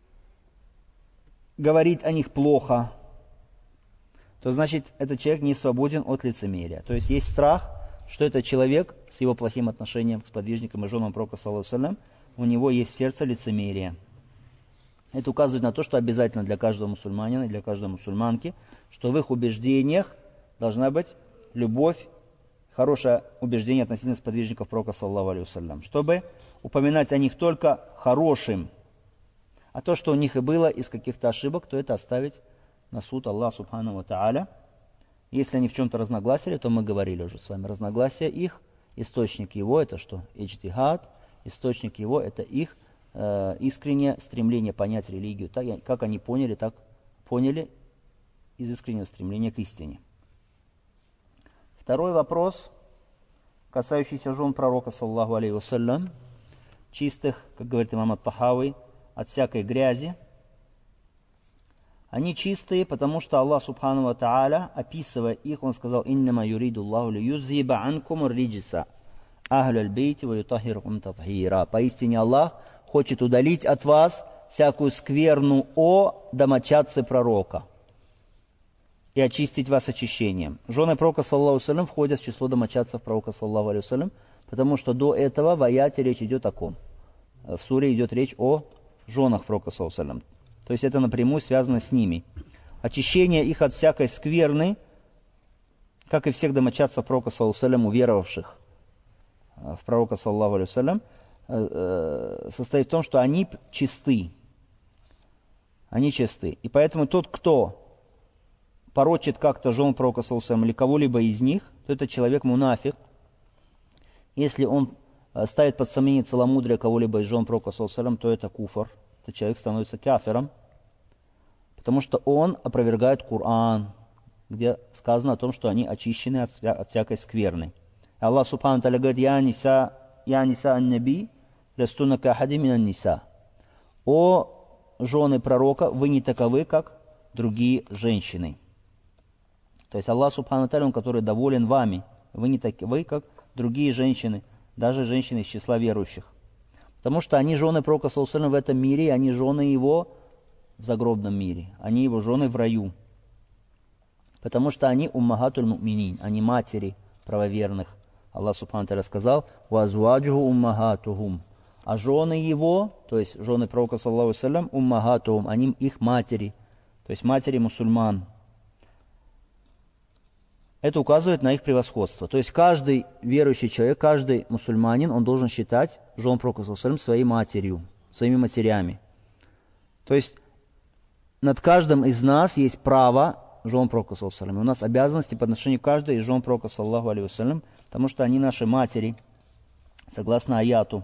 говорит о них плохо, то значит, этот человек не свободен от лицемерия. То есть есть страх, что этот человек с его плохим отношением к сподвижникам и женам пророка, саллаллаху алейхи вассалям, у него есть в сердце лицемерие. Это указывает на то, что обязательно для каждого мусульманина и для каждой мусульманки, что в их убеждениях должна быть любовь, хорошее убеждение относительно сподвижников пророка, саллаллаху алейхи вассалям, чтобы упоминать о них только хорошим, а то, что у них и было из каких-то ошибок, то это оставить на суд Аллаха субхану ва тааля. Если они в чем-то разногласили, то мы говорили уже с вами, разногласия их, источник его это что? Иджтихад, источник его это их искреннее стремление понять религию, так, как они поняли, так поняли из искреннего стремления к истине. Второй вопрос, касающийся жен пророка, саллаллаху алейхи вассалям, чистых, как говорит имам ат-Тахави, от всякой грязи. Они чистые, потому что Аллах субхану ва тааля, описывая их, Он сказал: «Иннама юриду Аллаху лиюзхиба анкум риджиса ахлюль бейти ва ютахиркум татхира». Поистине Аллах хочет удалить от вас всякую скверну о домочадце пророка и очистить вас очищением. Жены пророка, саллаллаху алейхи вассалям, входят в число домочадцев пророка, саллаллаху алейхи вассалям, потому что до этого в аяте речь идет о ком? В суре идет речь о женах пророка, саллаллаху алейхи вассалям. То есть это напрямую связано с ними. Очищение их от всякой скверны, как и всех домочадцев пророка, саллаллаху алейхи вассалям, уверовавших в пророка, саллаллаху алейхи вассалям, состоит в том, что они чисты. Они чисты. И поэтому тот, кто порочит как-то жен пророка, саллаллаху алейхи вассалям, или кого-либо из них, то это человек мунафик. Если он ставит под сомнение целомудрие кого-либо из жен пророка, саллаллаху алейхи вассалям, то это куфр. Этот человек становится кафиром, потому что он опровергает Коран, где сказано о том, что они очищены от всякой скверны. Аллах субхану тааля говорит: «Я ниса ан-наби, ластуна кахади мин ниса». О жены пророка, вы не таковы, как другие женщины. То есть Аллах субхану тааля, Он, который доволен вами, вы не таковы, как другие женщины, даже женщины из числа верующих. Потому что они жены пророка, саллаллаху алейхи вассалям, в этом мире, они жены его в загробном мире. Они его жены в раю. Потому что они уммахатуль му'минин, они матери правоверных. Аллах субхану тааля сказал: «Вазваджуху уммахатухум». А жены его, то есть жены пророка, саллаллаху алейхи вассалям, уммахатухум, они их матери, то есть матери мусульман. Это указывает на их превосходство. То есть каждый верующий человек, каждый мусульманин, он должен считать жен пророка, саллаллаху алейхи вассалям, своей матерью, своими матерями. То есть над каждым из нас есть право жен пророка, саллаллаху алейхи вассалям. У нас обязанности по отношению к каждой из жен пророка, саллаллаху алейхи вассалям, потому что они наши матери, согласно аяту.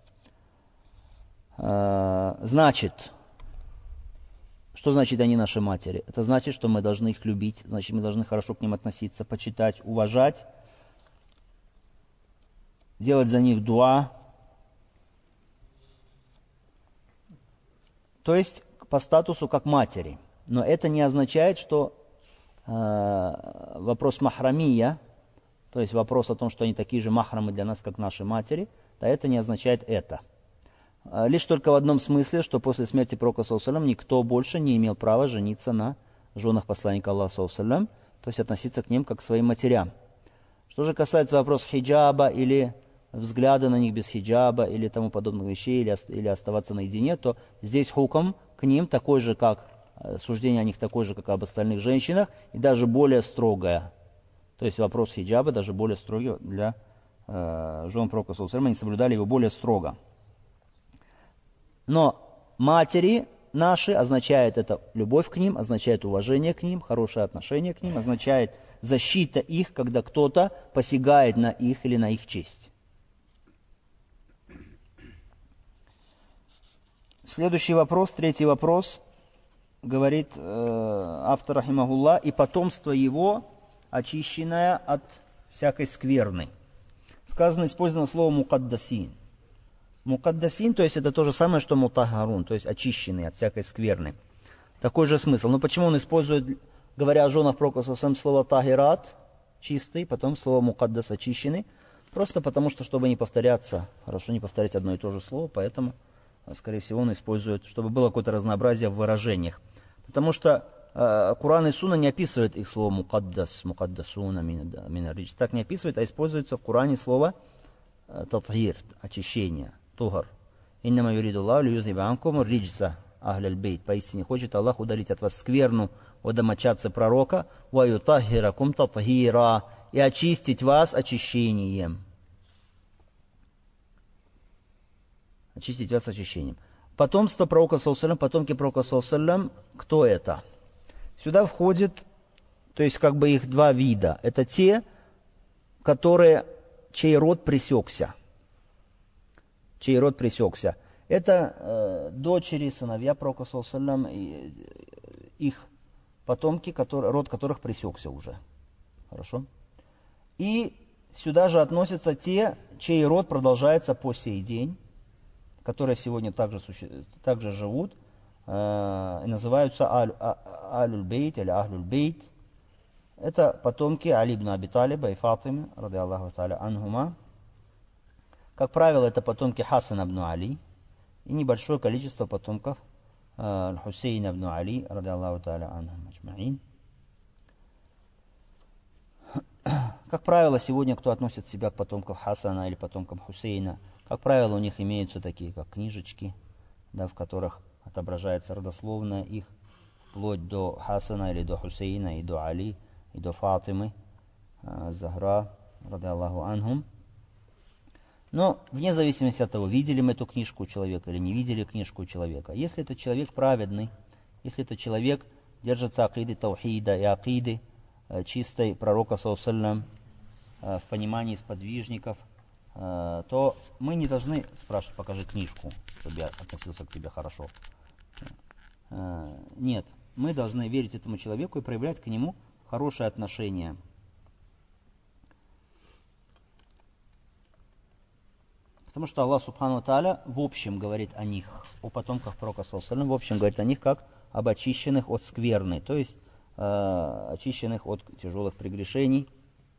Значит, что значит они наши матери? Это значит, что мы должны их любить, значит, мы должны хорошо к ним относиться, почитать, уважать, делать за них дуа. То есть по статусу как матери. Но это не означает, что вопрос махрамия, то есть вопрос о том, что они такие же махрамы для нас, как наши матери, да, это не означает это. Лишь только в одном смысле, что после смерти пророка ﷺ никто больше не имел права жениться на женах посланника Аллаха ﷺ, то есть относиться к ним как к своим матерям. Что же касается вопроса хиджаба или взгляда на них без хиджаба или тому подобных вещей, или оставаться наедине, то здесь хукм к ним такой же, как суждение о них такое же, как об остальных женщинах, и даже более строгое. То есть вопрос хиджаба даже более строгий для жен пророка ﷺ, они соблюдали его более строго. Но матери наши означает это любовь к ним, означает уважение к ним, хорошее отношение к ним, означает защита их, когда кто-то посягает на их или на их честь. Следующий вопрос, третий вопрос, говорит автор рахимахуллах, и потомство его очищенное от всякой скверны. Сказано, использовано слово мукаддасин. Мукаддасин, то есть это то же самое, что мутахарун, то есть очищенный от всякой скверны. Такой же смысл. Но почему он использует, говоря о женах пророка слово тахират, чистый, потом слово мукаддас, очищенный? Просто потому, что, чтобы не повторяться, хорошо не повторять одно и то же слово, поэтому, скорее всего, он использует, чтобы было какое-то разнообразие в выражениях. Потому что Куран и Сунна не описывают их слово мукаддас, мукаддасуна, минаридж. Так не описывают, а используется в Куране слово татхир, очищение. Тухар. Иннама юридуллаху лиюзиба анкум риджса ахляль бейт. Поистине хочет Аллах удалить от вас скверну о домочадце пророка, ва ютаххиракум татхира, и очистить вас очищением. Очистить вас очищением. Потомство пророка саллаллаху, потомки пророка саллаллаху, кто это? Сюда входит, то есть как бы их два вида. Это те, чей род пресекся. Чей род пресекся. Это дочери, сыновья пророка саллаллаху, их потомки, род которых пресекся уже. Хорошо? И сюда же относятся те, чей род продолжается по сей день, которые сегодня также живут, и называются Алюль-Бейт или Ахлюль-Бейт. Это потомки Али ибн Аби Талиба и Фатимы, ради Аллаху та'аля анхума. Как правило, это потомки Хасана ибн Али и небольшое количество потомков Хусейна ибн Али, ради Аллаху та'аля анхум аджмаин. Как правило, сегодня кто относит себя к потомкам Хасана или потомкам Хусейна, как правило, у них имеются такие, как книжечки, да, в которых отображается родословная их, вплоть до Хасана или до Хусейна, и до Али, и до Фатимы, Захра, ради Аллаху анхум. Но вне зависимости от того, видели мы эту книжку у человека или не видели книжку у человека, если это человек праведный, если это человек держится акиды таухида и акиды чистой пророка саллаллаху в понимании сподвижников, то мы не должны спрашивать, покажи книжку, чтобы я относился к тебе хорошо. Нет, мы должны верить этому человеку и проявлять к нему хорошее отношение. Потому что Аллах Субхану ва Тааля в общем говорит о них, о потомках пророка саллаллаху, в общем говорит о них как об очищенных от скверны, то есть очищенных от тяжелых прегрешений.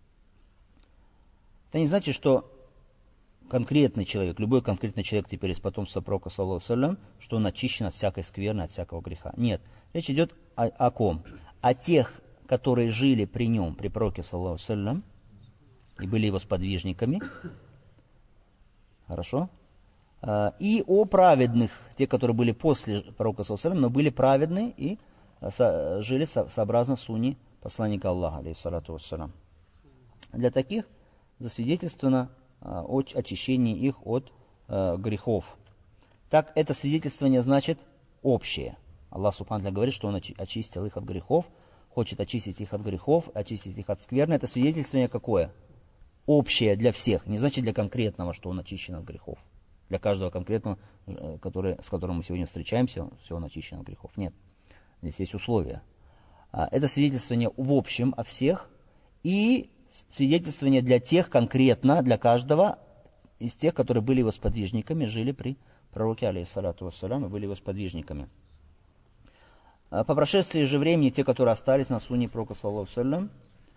Это не значит, что конкретный человек, любой конкретный человек теперь из потомства пророка саллаллаху, что он очищен от всякой скверны, от всякого греха. Нет, речь идет о ком? О тех, которые жили при нем, при пророке саллаллаху, и были его сподвижниками. Хорошо? И о праведных, те, которые были после пророка саллаллаху, но были праведны и жили сообразно сунне посланника Аллаха, алейхиссалату вассалям. Для таких засвидетельствовано очищение их от грехов. Так, это свидетельствование значит общее. Аллах Субхану говорит, что Он очистил их от грехов, хочет очистить их от грехов, очистить их от скверны. Это свидетельствование какое? Общее для всех, не значит для конкретного, что он очищен от грехов. Для каждого конкретного, с которым мы сегодня встречаемся, все он очищен от грехов. Нет, здесь есть условия. Это свидетельствование в общем о всех и свидетельствование для тех конкретно, для каждого из тех, которые были его сподвижниками, жили при пророке, алейхиссалату вассалям, и были его сподвижниками. По прошествии же времени, те, которые остались на сунне пророка, саллаллаху алейхи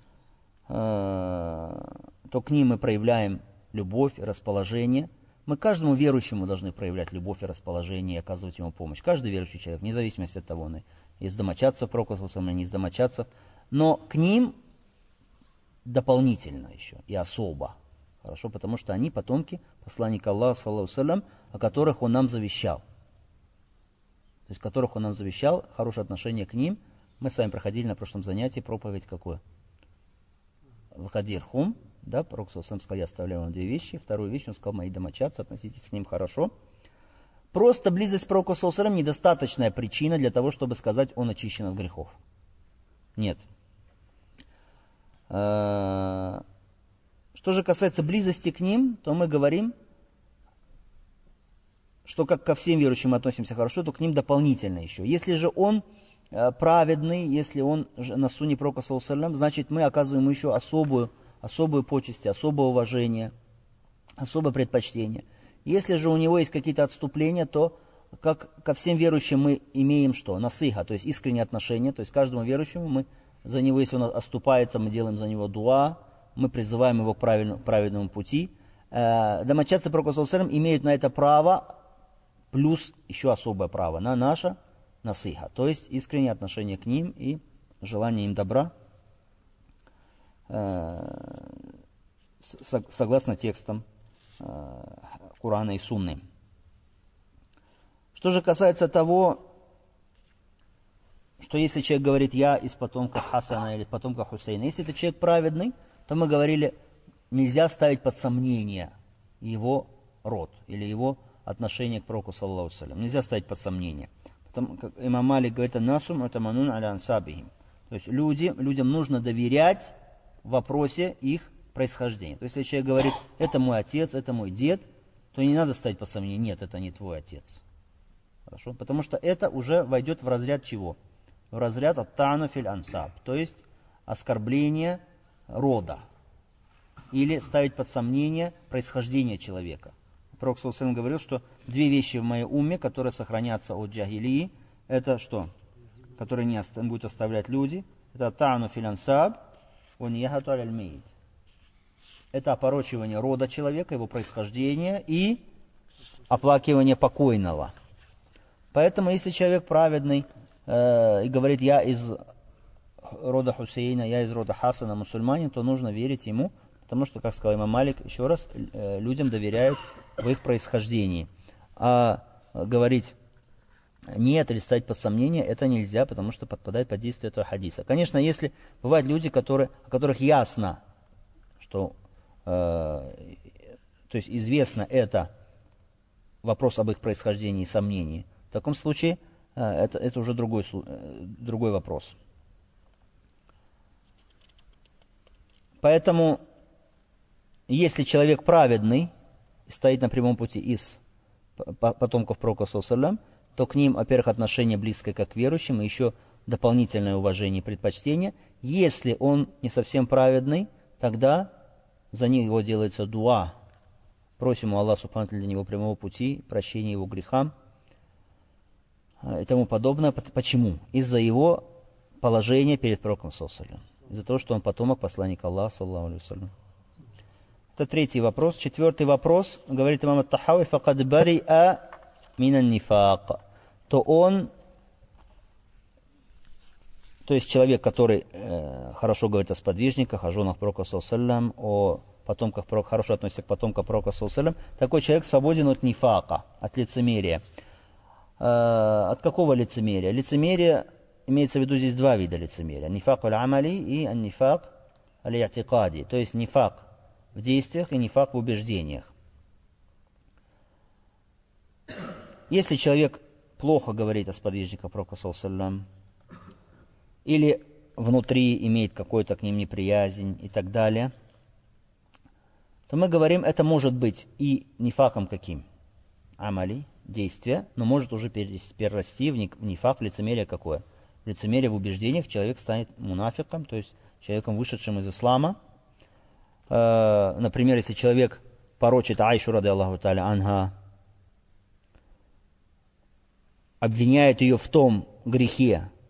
то к ним мы проявляем любовь и расположение. Мы каждому верующему должны проявлять любовь и расположение и оказывать ему помощь. Каждый верующий человек, вне зависимости от того, он из домочадцев пророка, саллаллаху, не из домочадцев. Но к ним дополнительно еще и особо. Хорошо, потому что они потомки посланника Аллаха, саллаллаху алейхи, о которых он нам завещал. То есть, которых он нам завещал, хорошее отношение к ним. Мы с вами проходили на прошлом занятии проповедь какую? Вахадир хум, да, пророк саллаллаху алейхи сказал, я оставляю вам две вещи. Вторую вещь, он сказал, мои домочадцы, относитесь к ним хорошо. Просто близость пророка саллаллаху алейхи недостаточная причина для того, чтобы сказать, он очищен от грехов. Нет. Что же касается близости к ним, то мы говорим, что как ко всем верующим мы относимся хорошо, то к ним дополнительно еще. Если же он праведный, если он на сунне пророка, саллаллаху алейхи, значит мы оказываем ему еще особую почесть, особое уважение, особое предпочтение. Если же у него есть какие-то отступления, то как ко всем верующим мы имеем что? Насыха, то есть искреннее отношение, то есть каждому верующему мы за него, если он оступается, мы делаем за него дуа, мы призываем его к праведному пути. Домочадцы пророка, саллаллаху алейхи, имеют на это право, плюс еще особое право на наше насыха, то есть искреннее отношение к ним и желание им добра, согласно текстам Корана и Сунны. Что же касается того, что если человек говорит, я из потомков Хасана или потомков Хусейна, если это человек праведный, то мы говорили, нельзя ставить под сомнение его род или его отношение к пророку, саллаллаху алейхи. Нельзя ставить под сомнение. Потому как имам Малик говорит, насум утаманун аля ансабихим. То есть людям нужно доверять в вопросе их происхождения. То есть если человек говорит, это мой отец, это мой дед, то не надо ставить под сомнение, нет, это не твой отец. Хорошо? Потому что это уже войдет в разряд чего? В разряд ат-та'ну фил ансаб, то есть оскорбление рода. Или ставить под сомнение происхождение человека. Пророк саллаллаху алейхи говорил, что две вещи в моей умме, которые сохранятся от джахилии, это что? Которые не будут оставлять люди. Это та'ну фил ансаб, ва нияхату аляль мейт. Это опорочивание рода человека, его происхождения и оплакивание покойного. Поэтому, если человек праведный и говорит, я из рода Хусейна, я из рода Хасана, мусульманин, то нужно верить ему, потому что, как сказал имам Малик, еще раз, людям доверяют в их происхождении. А говорить нет или ставить под сомнение, это нельзя, потому что подпадает под действие этого хадиса. Конечно, если бывают люди, о которых ясно, что, то есть известно это вопрос об их происхождении и сомнении, в таком случае это уже другой вопрос. Поэтому, если человек праведный, стоит на прямом пути из потомков пророка, саллаллаху алейхи, то к ним, во-первых, отношение близкое как к верующим, и еще дополнительное уважение и предпочтение. Если он не совсем праведный, тогда за него делается дуа. Просим у Аллаха субхану для него прямого пути, прощения его грехам и тому подобное. Почему? Из-за его положения перед пророком, саллаллаху алейхи, из-за того, что он потомок посланника Аллаха, саллаллаху алейхи. Это третий вопрос. Четвертый вопрос, говорит имам ат-Тахави, факад бариа минан нифак. То есть человек, который хорошо говорит о сподвижниках, о женах пророка, саллаллаху алейхи, о потомках пророка, хорошо относится к потомкам пророка, саллаллаху алейхи, такой человек свободен от нифака, от лицемерия. От какого лицемерия? Лицемерие, имеется в виду здесь два вида лицемерия. Нифак аль-амали и нифак аль-и'тикади. То есть нифак в действиях и нифак в убеждениях. Если человек плохо говорит о сподвижниках пророка, саллаллаху алейхи, или внутри имеет какую-то к ним неприязнь и так далее, то мы говорим, это может быть и нифаком каким? Амали, действие, но может уже перерасти в нифак, в лицемерие какое? В лицемерие в убеждениях человек станет мунафиком, то есть человеком, вышедшим из ислама. Например, если человек порочит Айшу, ради Аллаху та'аля анха, обвиняет ее в том грехе,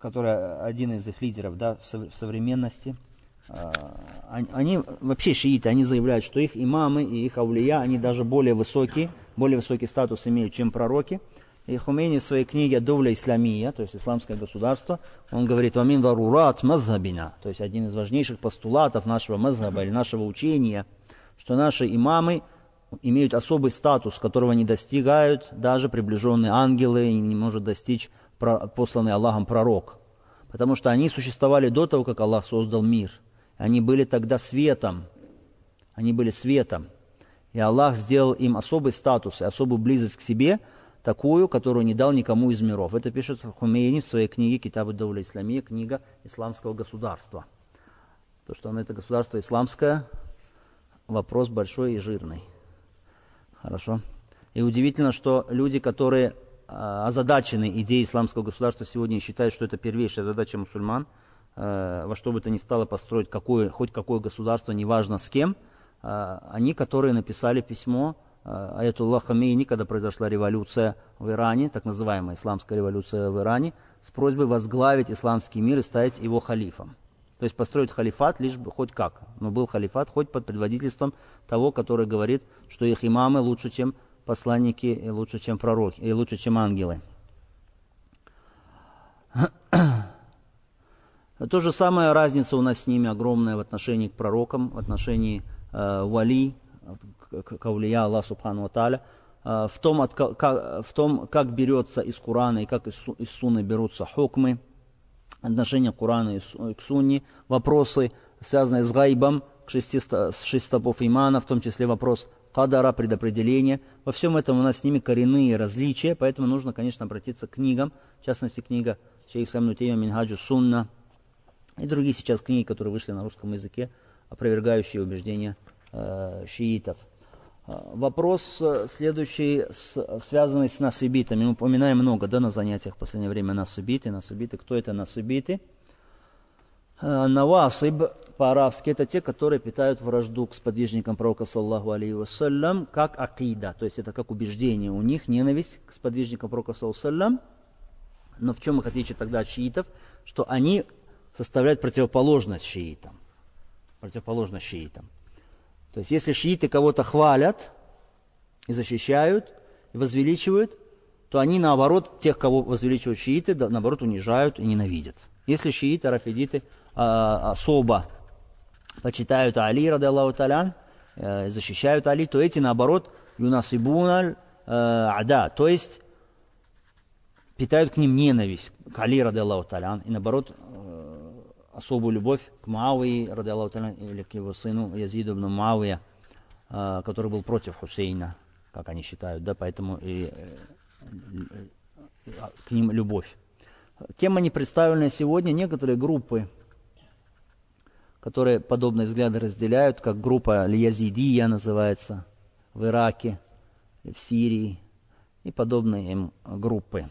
который один из их лидеров, да, в современности, они вообще шииты, они заявляют, что их имамы и их аулия, они даже более высокий статус имеют, чем пророки. И Хумейни в своей книге «Довля Исламия», то есть «Исламское государство», он говорит «Вамин дарурат мазхабина», то есть один из важнейших постулатов нашего мазхаба или нашего учения, что наши имамы имеют особый статус, которого не достигают даже приближенные ангелы, и не может достичь посланный Аллахом пророк. Потому что они существовали до того, как Аллах создал мир. Они были тогда светом. И Аллах сделал им особый статус и особую близость к себе, такую, которую не дал никому из миров. Это пишет Хумейни в своей книге «Китаб ад-Довля Исламия», книга исламского государства. То, что это государство исламское, вопрос большой и жирный. Хорошо. И удивительно, что люди, которые озадачены идеей исламского государства сегодня и считают, что это первейшая задача мусульман, во что бы то ни стало построить хоть какое государство, неважно с кем, они, которые написали письмо Аятуллах Хамейни, когда произошла революция в Иране, так называемая исламская революция в Иране, с просьбой возглавить исламский мир и стать его халифом. То есть построить халифат лишь бы хоть как, но был халифат хоть под предводительством того, который говорит, что их имамы лучше, чем посланники, и лучше, чем пророки, и лучше, чем ангелы. То же самое, разница у нас с ними огромная в отношении к пророкам, в отношении вали, к аулия Аллах Субхану ва Тааля, в том, как берется из Корана и как из Сунны берутся хукмы, отношение к Корану и к Сунне, вопросы, связанные с гайбом, с 6 столпов имана, в том числе вопрос кадара, предопределения. Во всем этом у нас с ними коренные различия, поэтому нужно, конечно, обратиться к книгам, в частности, книга Шейх Ислам Ибн Теймия Минхаджу Сунна и другие сейчас книги, которые вышли на русском языке, опровергающие убеждения шиитов. Вопрос следующий, связанный с насыбитами. Мы упоминаем много, да, на занятиях в последнее время насыбиты. Кто это насыбиты? Навасиб по-арабски это те, которые питают вражду к сподвижникам пророка саллаллаху алейхи вассалям, как акида, то есть это как убеждение у них, ненависть к сподвижникам пророка саллаллаху алейхи вассалям. Но в чем их отличие тогда от шиитов? Что они составляют противоположность шиитам. То есть, если шииты кого-то хвалят и защищают, и возвеличивают, то они, наоборот, тех, кого возвеличивают шииты, наоборот, унижают и ненавидят. Если шииты, рафидиты особо почитают Али, ради Аллаху та'аля, защищают Али, то эти, наоборот, юнасибуналь ада, то есть питают к ним ненависть, к Али, ради Аллаху та'аля, и, наоборот, особую любовь к Муавии, ради Аллаху та'аля, или к его сыну Язиду ибн Муавия, который был против Хусейна, как они считают, да, поэтому и к ним любовь. Кем они представлены сегодня? Некоторые группы, которые подобные взгляды разделяют, как группа Аль-Язидия называется в Ираке, в Сирии и подобные им группы.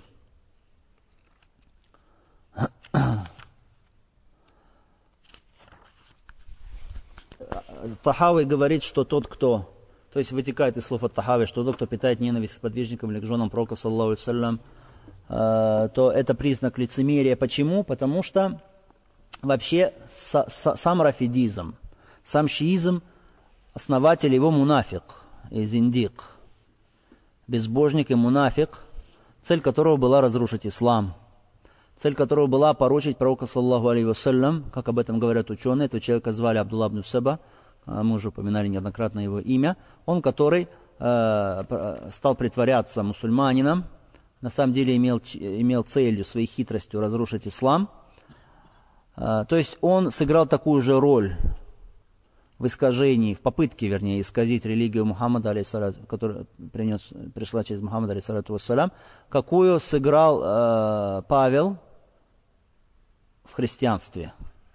Тахави говорит, что тот, кто, то есть вытекает из слов от Тахави, что тот, кто питает ненависть к сподвижникам или к женам пророка, саллаллаху алейхи вассалям, то это признак лицемерия. Почему? Потому что вообще сам рафидизм, сам шиизм, основатель его мунафик и зиндик, безбожник и мунафик, цель которого была разрушить ислам, цель которого была порочить пророка, саллаллаху алейхи вассалям, как об этом говорят ученые. Этого человека звали Абдулла ибн Саба, мы уже упоминали неоднократно его имя, он, который стал притворяться мусульманином, на самом деле имел целью, своей хитростью разрушить ислам. То есть он сыграл такую же роль в искажении, в попытке, вернее, исказить религию Мухаммада, которая пришла через Мухаммада, алейхиссалату вассалям, какую сыграл Павел в христианстве.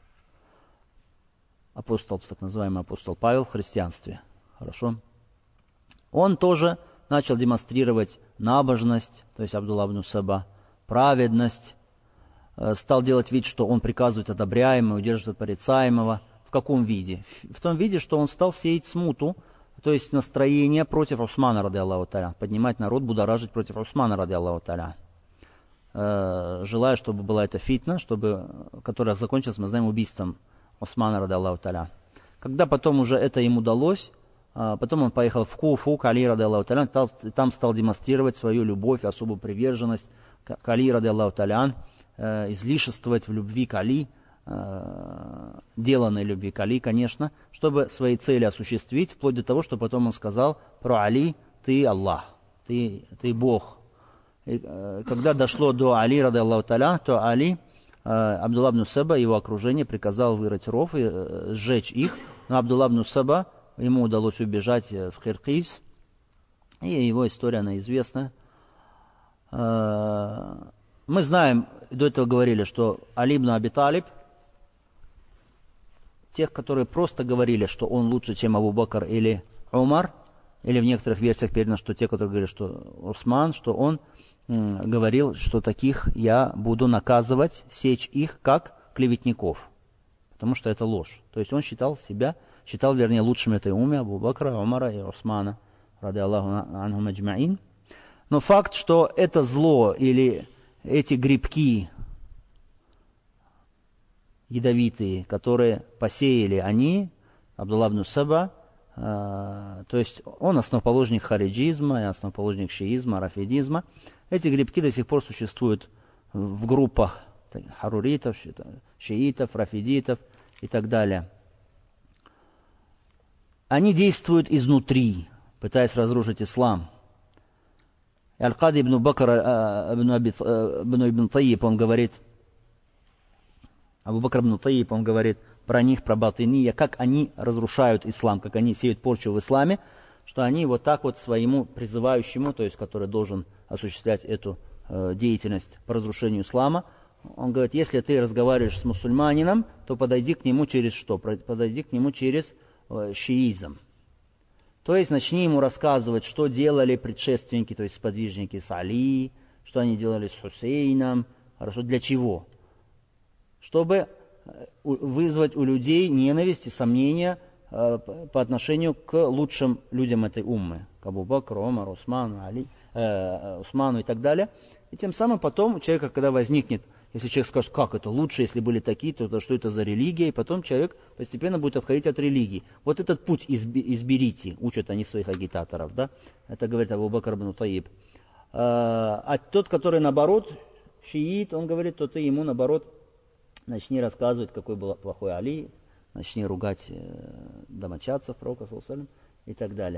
Апостол, так называемый апостол Павел в христианстве. Хорошо? Он тоже начал демонстрировать набожность, то есть Абдулла ибн Саба, праведность, стал делать вид, что он приказывает одобряемое, удерживает от порицаемого. В каком виде? В том виде, что он стал сеять смуту, то есть настроение против Усмана, ради Аллаху та'аля, поднимать народ, будоражить против Усмана, ради Аллаху та'аля. желая, чтобы была эта фитна, которая закончилась, мы знаем, убийством Усмана, ради Аллаху та'аля. Когда потом уже это им удалось, потом он поехал в Куфу к Али, ради Аллаху та'аля, там стал демонстрировать свою любовь, особую приверженность к Али, ради Аллаху та'аля, излишествовать в любви к Али, деланной любви к Али, конечно, чтобы свои цели осуществить, вплоть до того, что потом он сказал про Али: ты Аллах, ты Бог. И, когда дошло до Али, ради Аллаху та'аля, то Али, Абдулла ибн Саба, его окружение, приказал вырыть ров и сжечь их, но Абдулла ибн Саба, ему удалось убежать в Киркиз, и его история, она известна. Мы знаем, до этого говорили, что Али ибн Аби Талиб, тех, которые просто говорили, что он лучше, чем Абу Бакр или Умар, или в некоторых версиях передано, что те, которые говорили, что Усман, что он говорил, что таких я буду наказывать, сечь их как клеветников, потому что это ложь. То есть он считал, вернее, лучшим этой умме Абу Бакра, Умара и Усмана, ради Аллаху анхум аджмаин. Но факт, что это зло или эти грибки ядовитые, которые посеяли они, Абдулла ибн Саба, то есть он основоположник хариджизма, основоположник шиизма, рафидизма. Эти грибки до сих пор существуют в группах харуритов, шиитов, рафидитов и так далее. Они действуют изнутри, пытаясь разрушить ислам. Аль-Кади ибн Бакр ибн Таиб, он говорит, Абу Бакр ибн Таиб, он говорит про них, про батыния, как они разрушают ислам, как они сеют порчу в исламе, что они вот так вот своему призывающему, то есть который должен осуществлять эту деятельность по разрушению ислама, он говорит: если ты разговариваешь с мусульманином, то подойди к нему через что? Подойди к нему через шиизм. То есть начни ему рассказывать, что делали предшественники, то есть сподвижники с Али, что они делали с Хусейном. Хорошо, для чего? Чтобы вызвать у людей ненависть и сомнения по отношению к лучшим людям этой уммы, к Абу Бакру, Умару, Усману, Али, Усману и так далее. И тем самым потом у человека, когда возникнет, если человек скажет, как это лучше, если были такие, то что это за религия, и потом человек постепенно будет отходить от религии. Вот этот путь изберите, учат они своих агитаторов, да? Это говорит Абу Бакр ибн Таиб. А тот, который наоборот, шиит, он говорит, то ты ему наоборот начни рассказывать, какой был плохой Али, начни ругать домочадцев пророка, и так далее.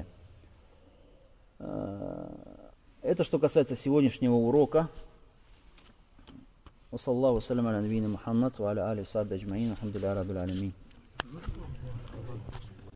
Это что касается сегодняшнего урока. وصلى الله وسلم على نبينا محمد وعلى آله وصحبه أجمعين الحمد لله رب العالمين.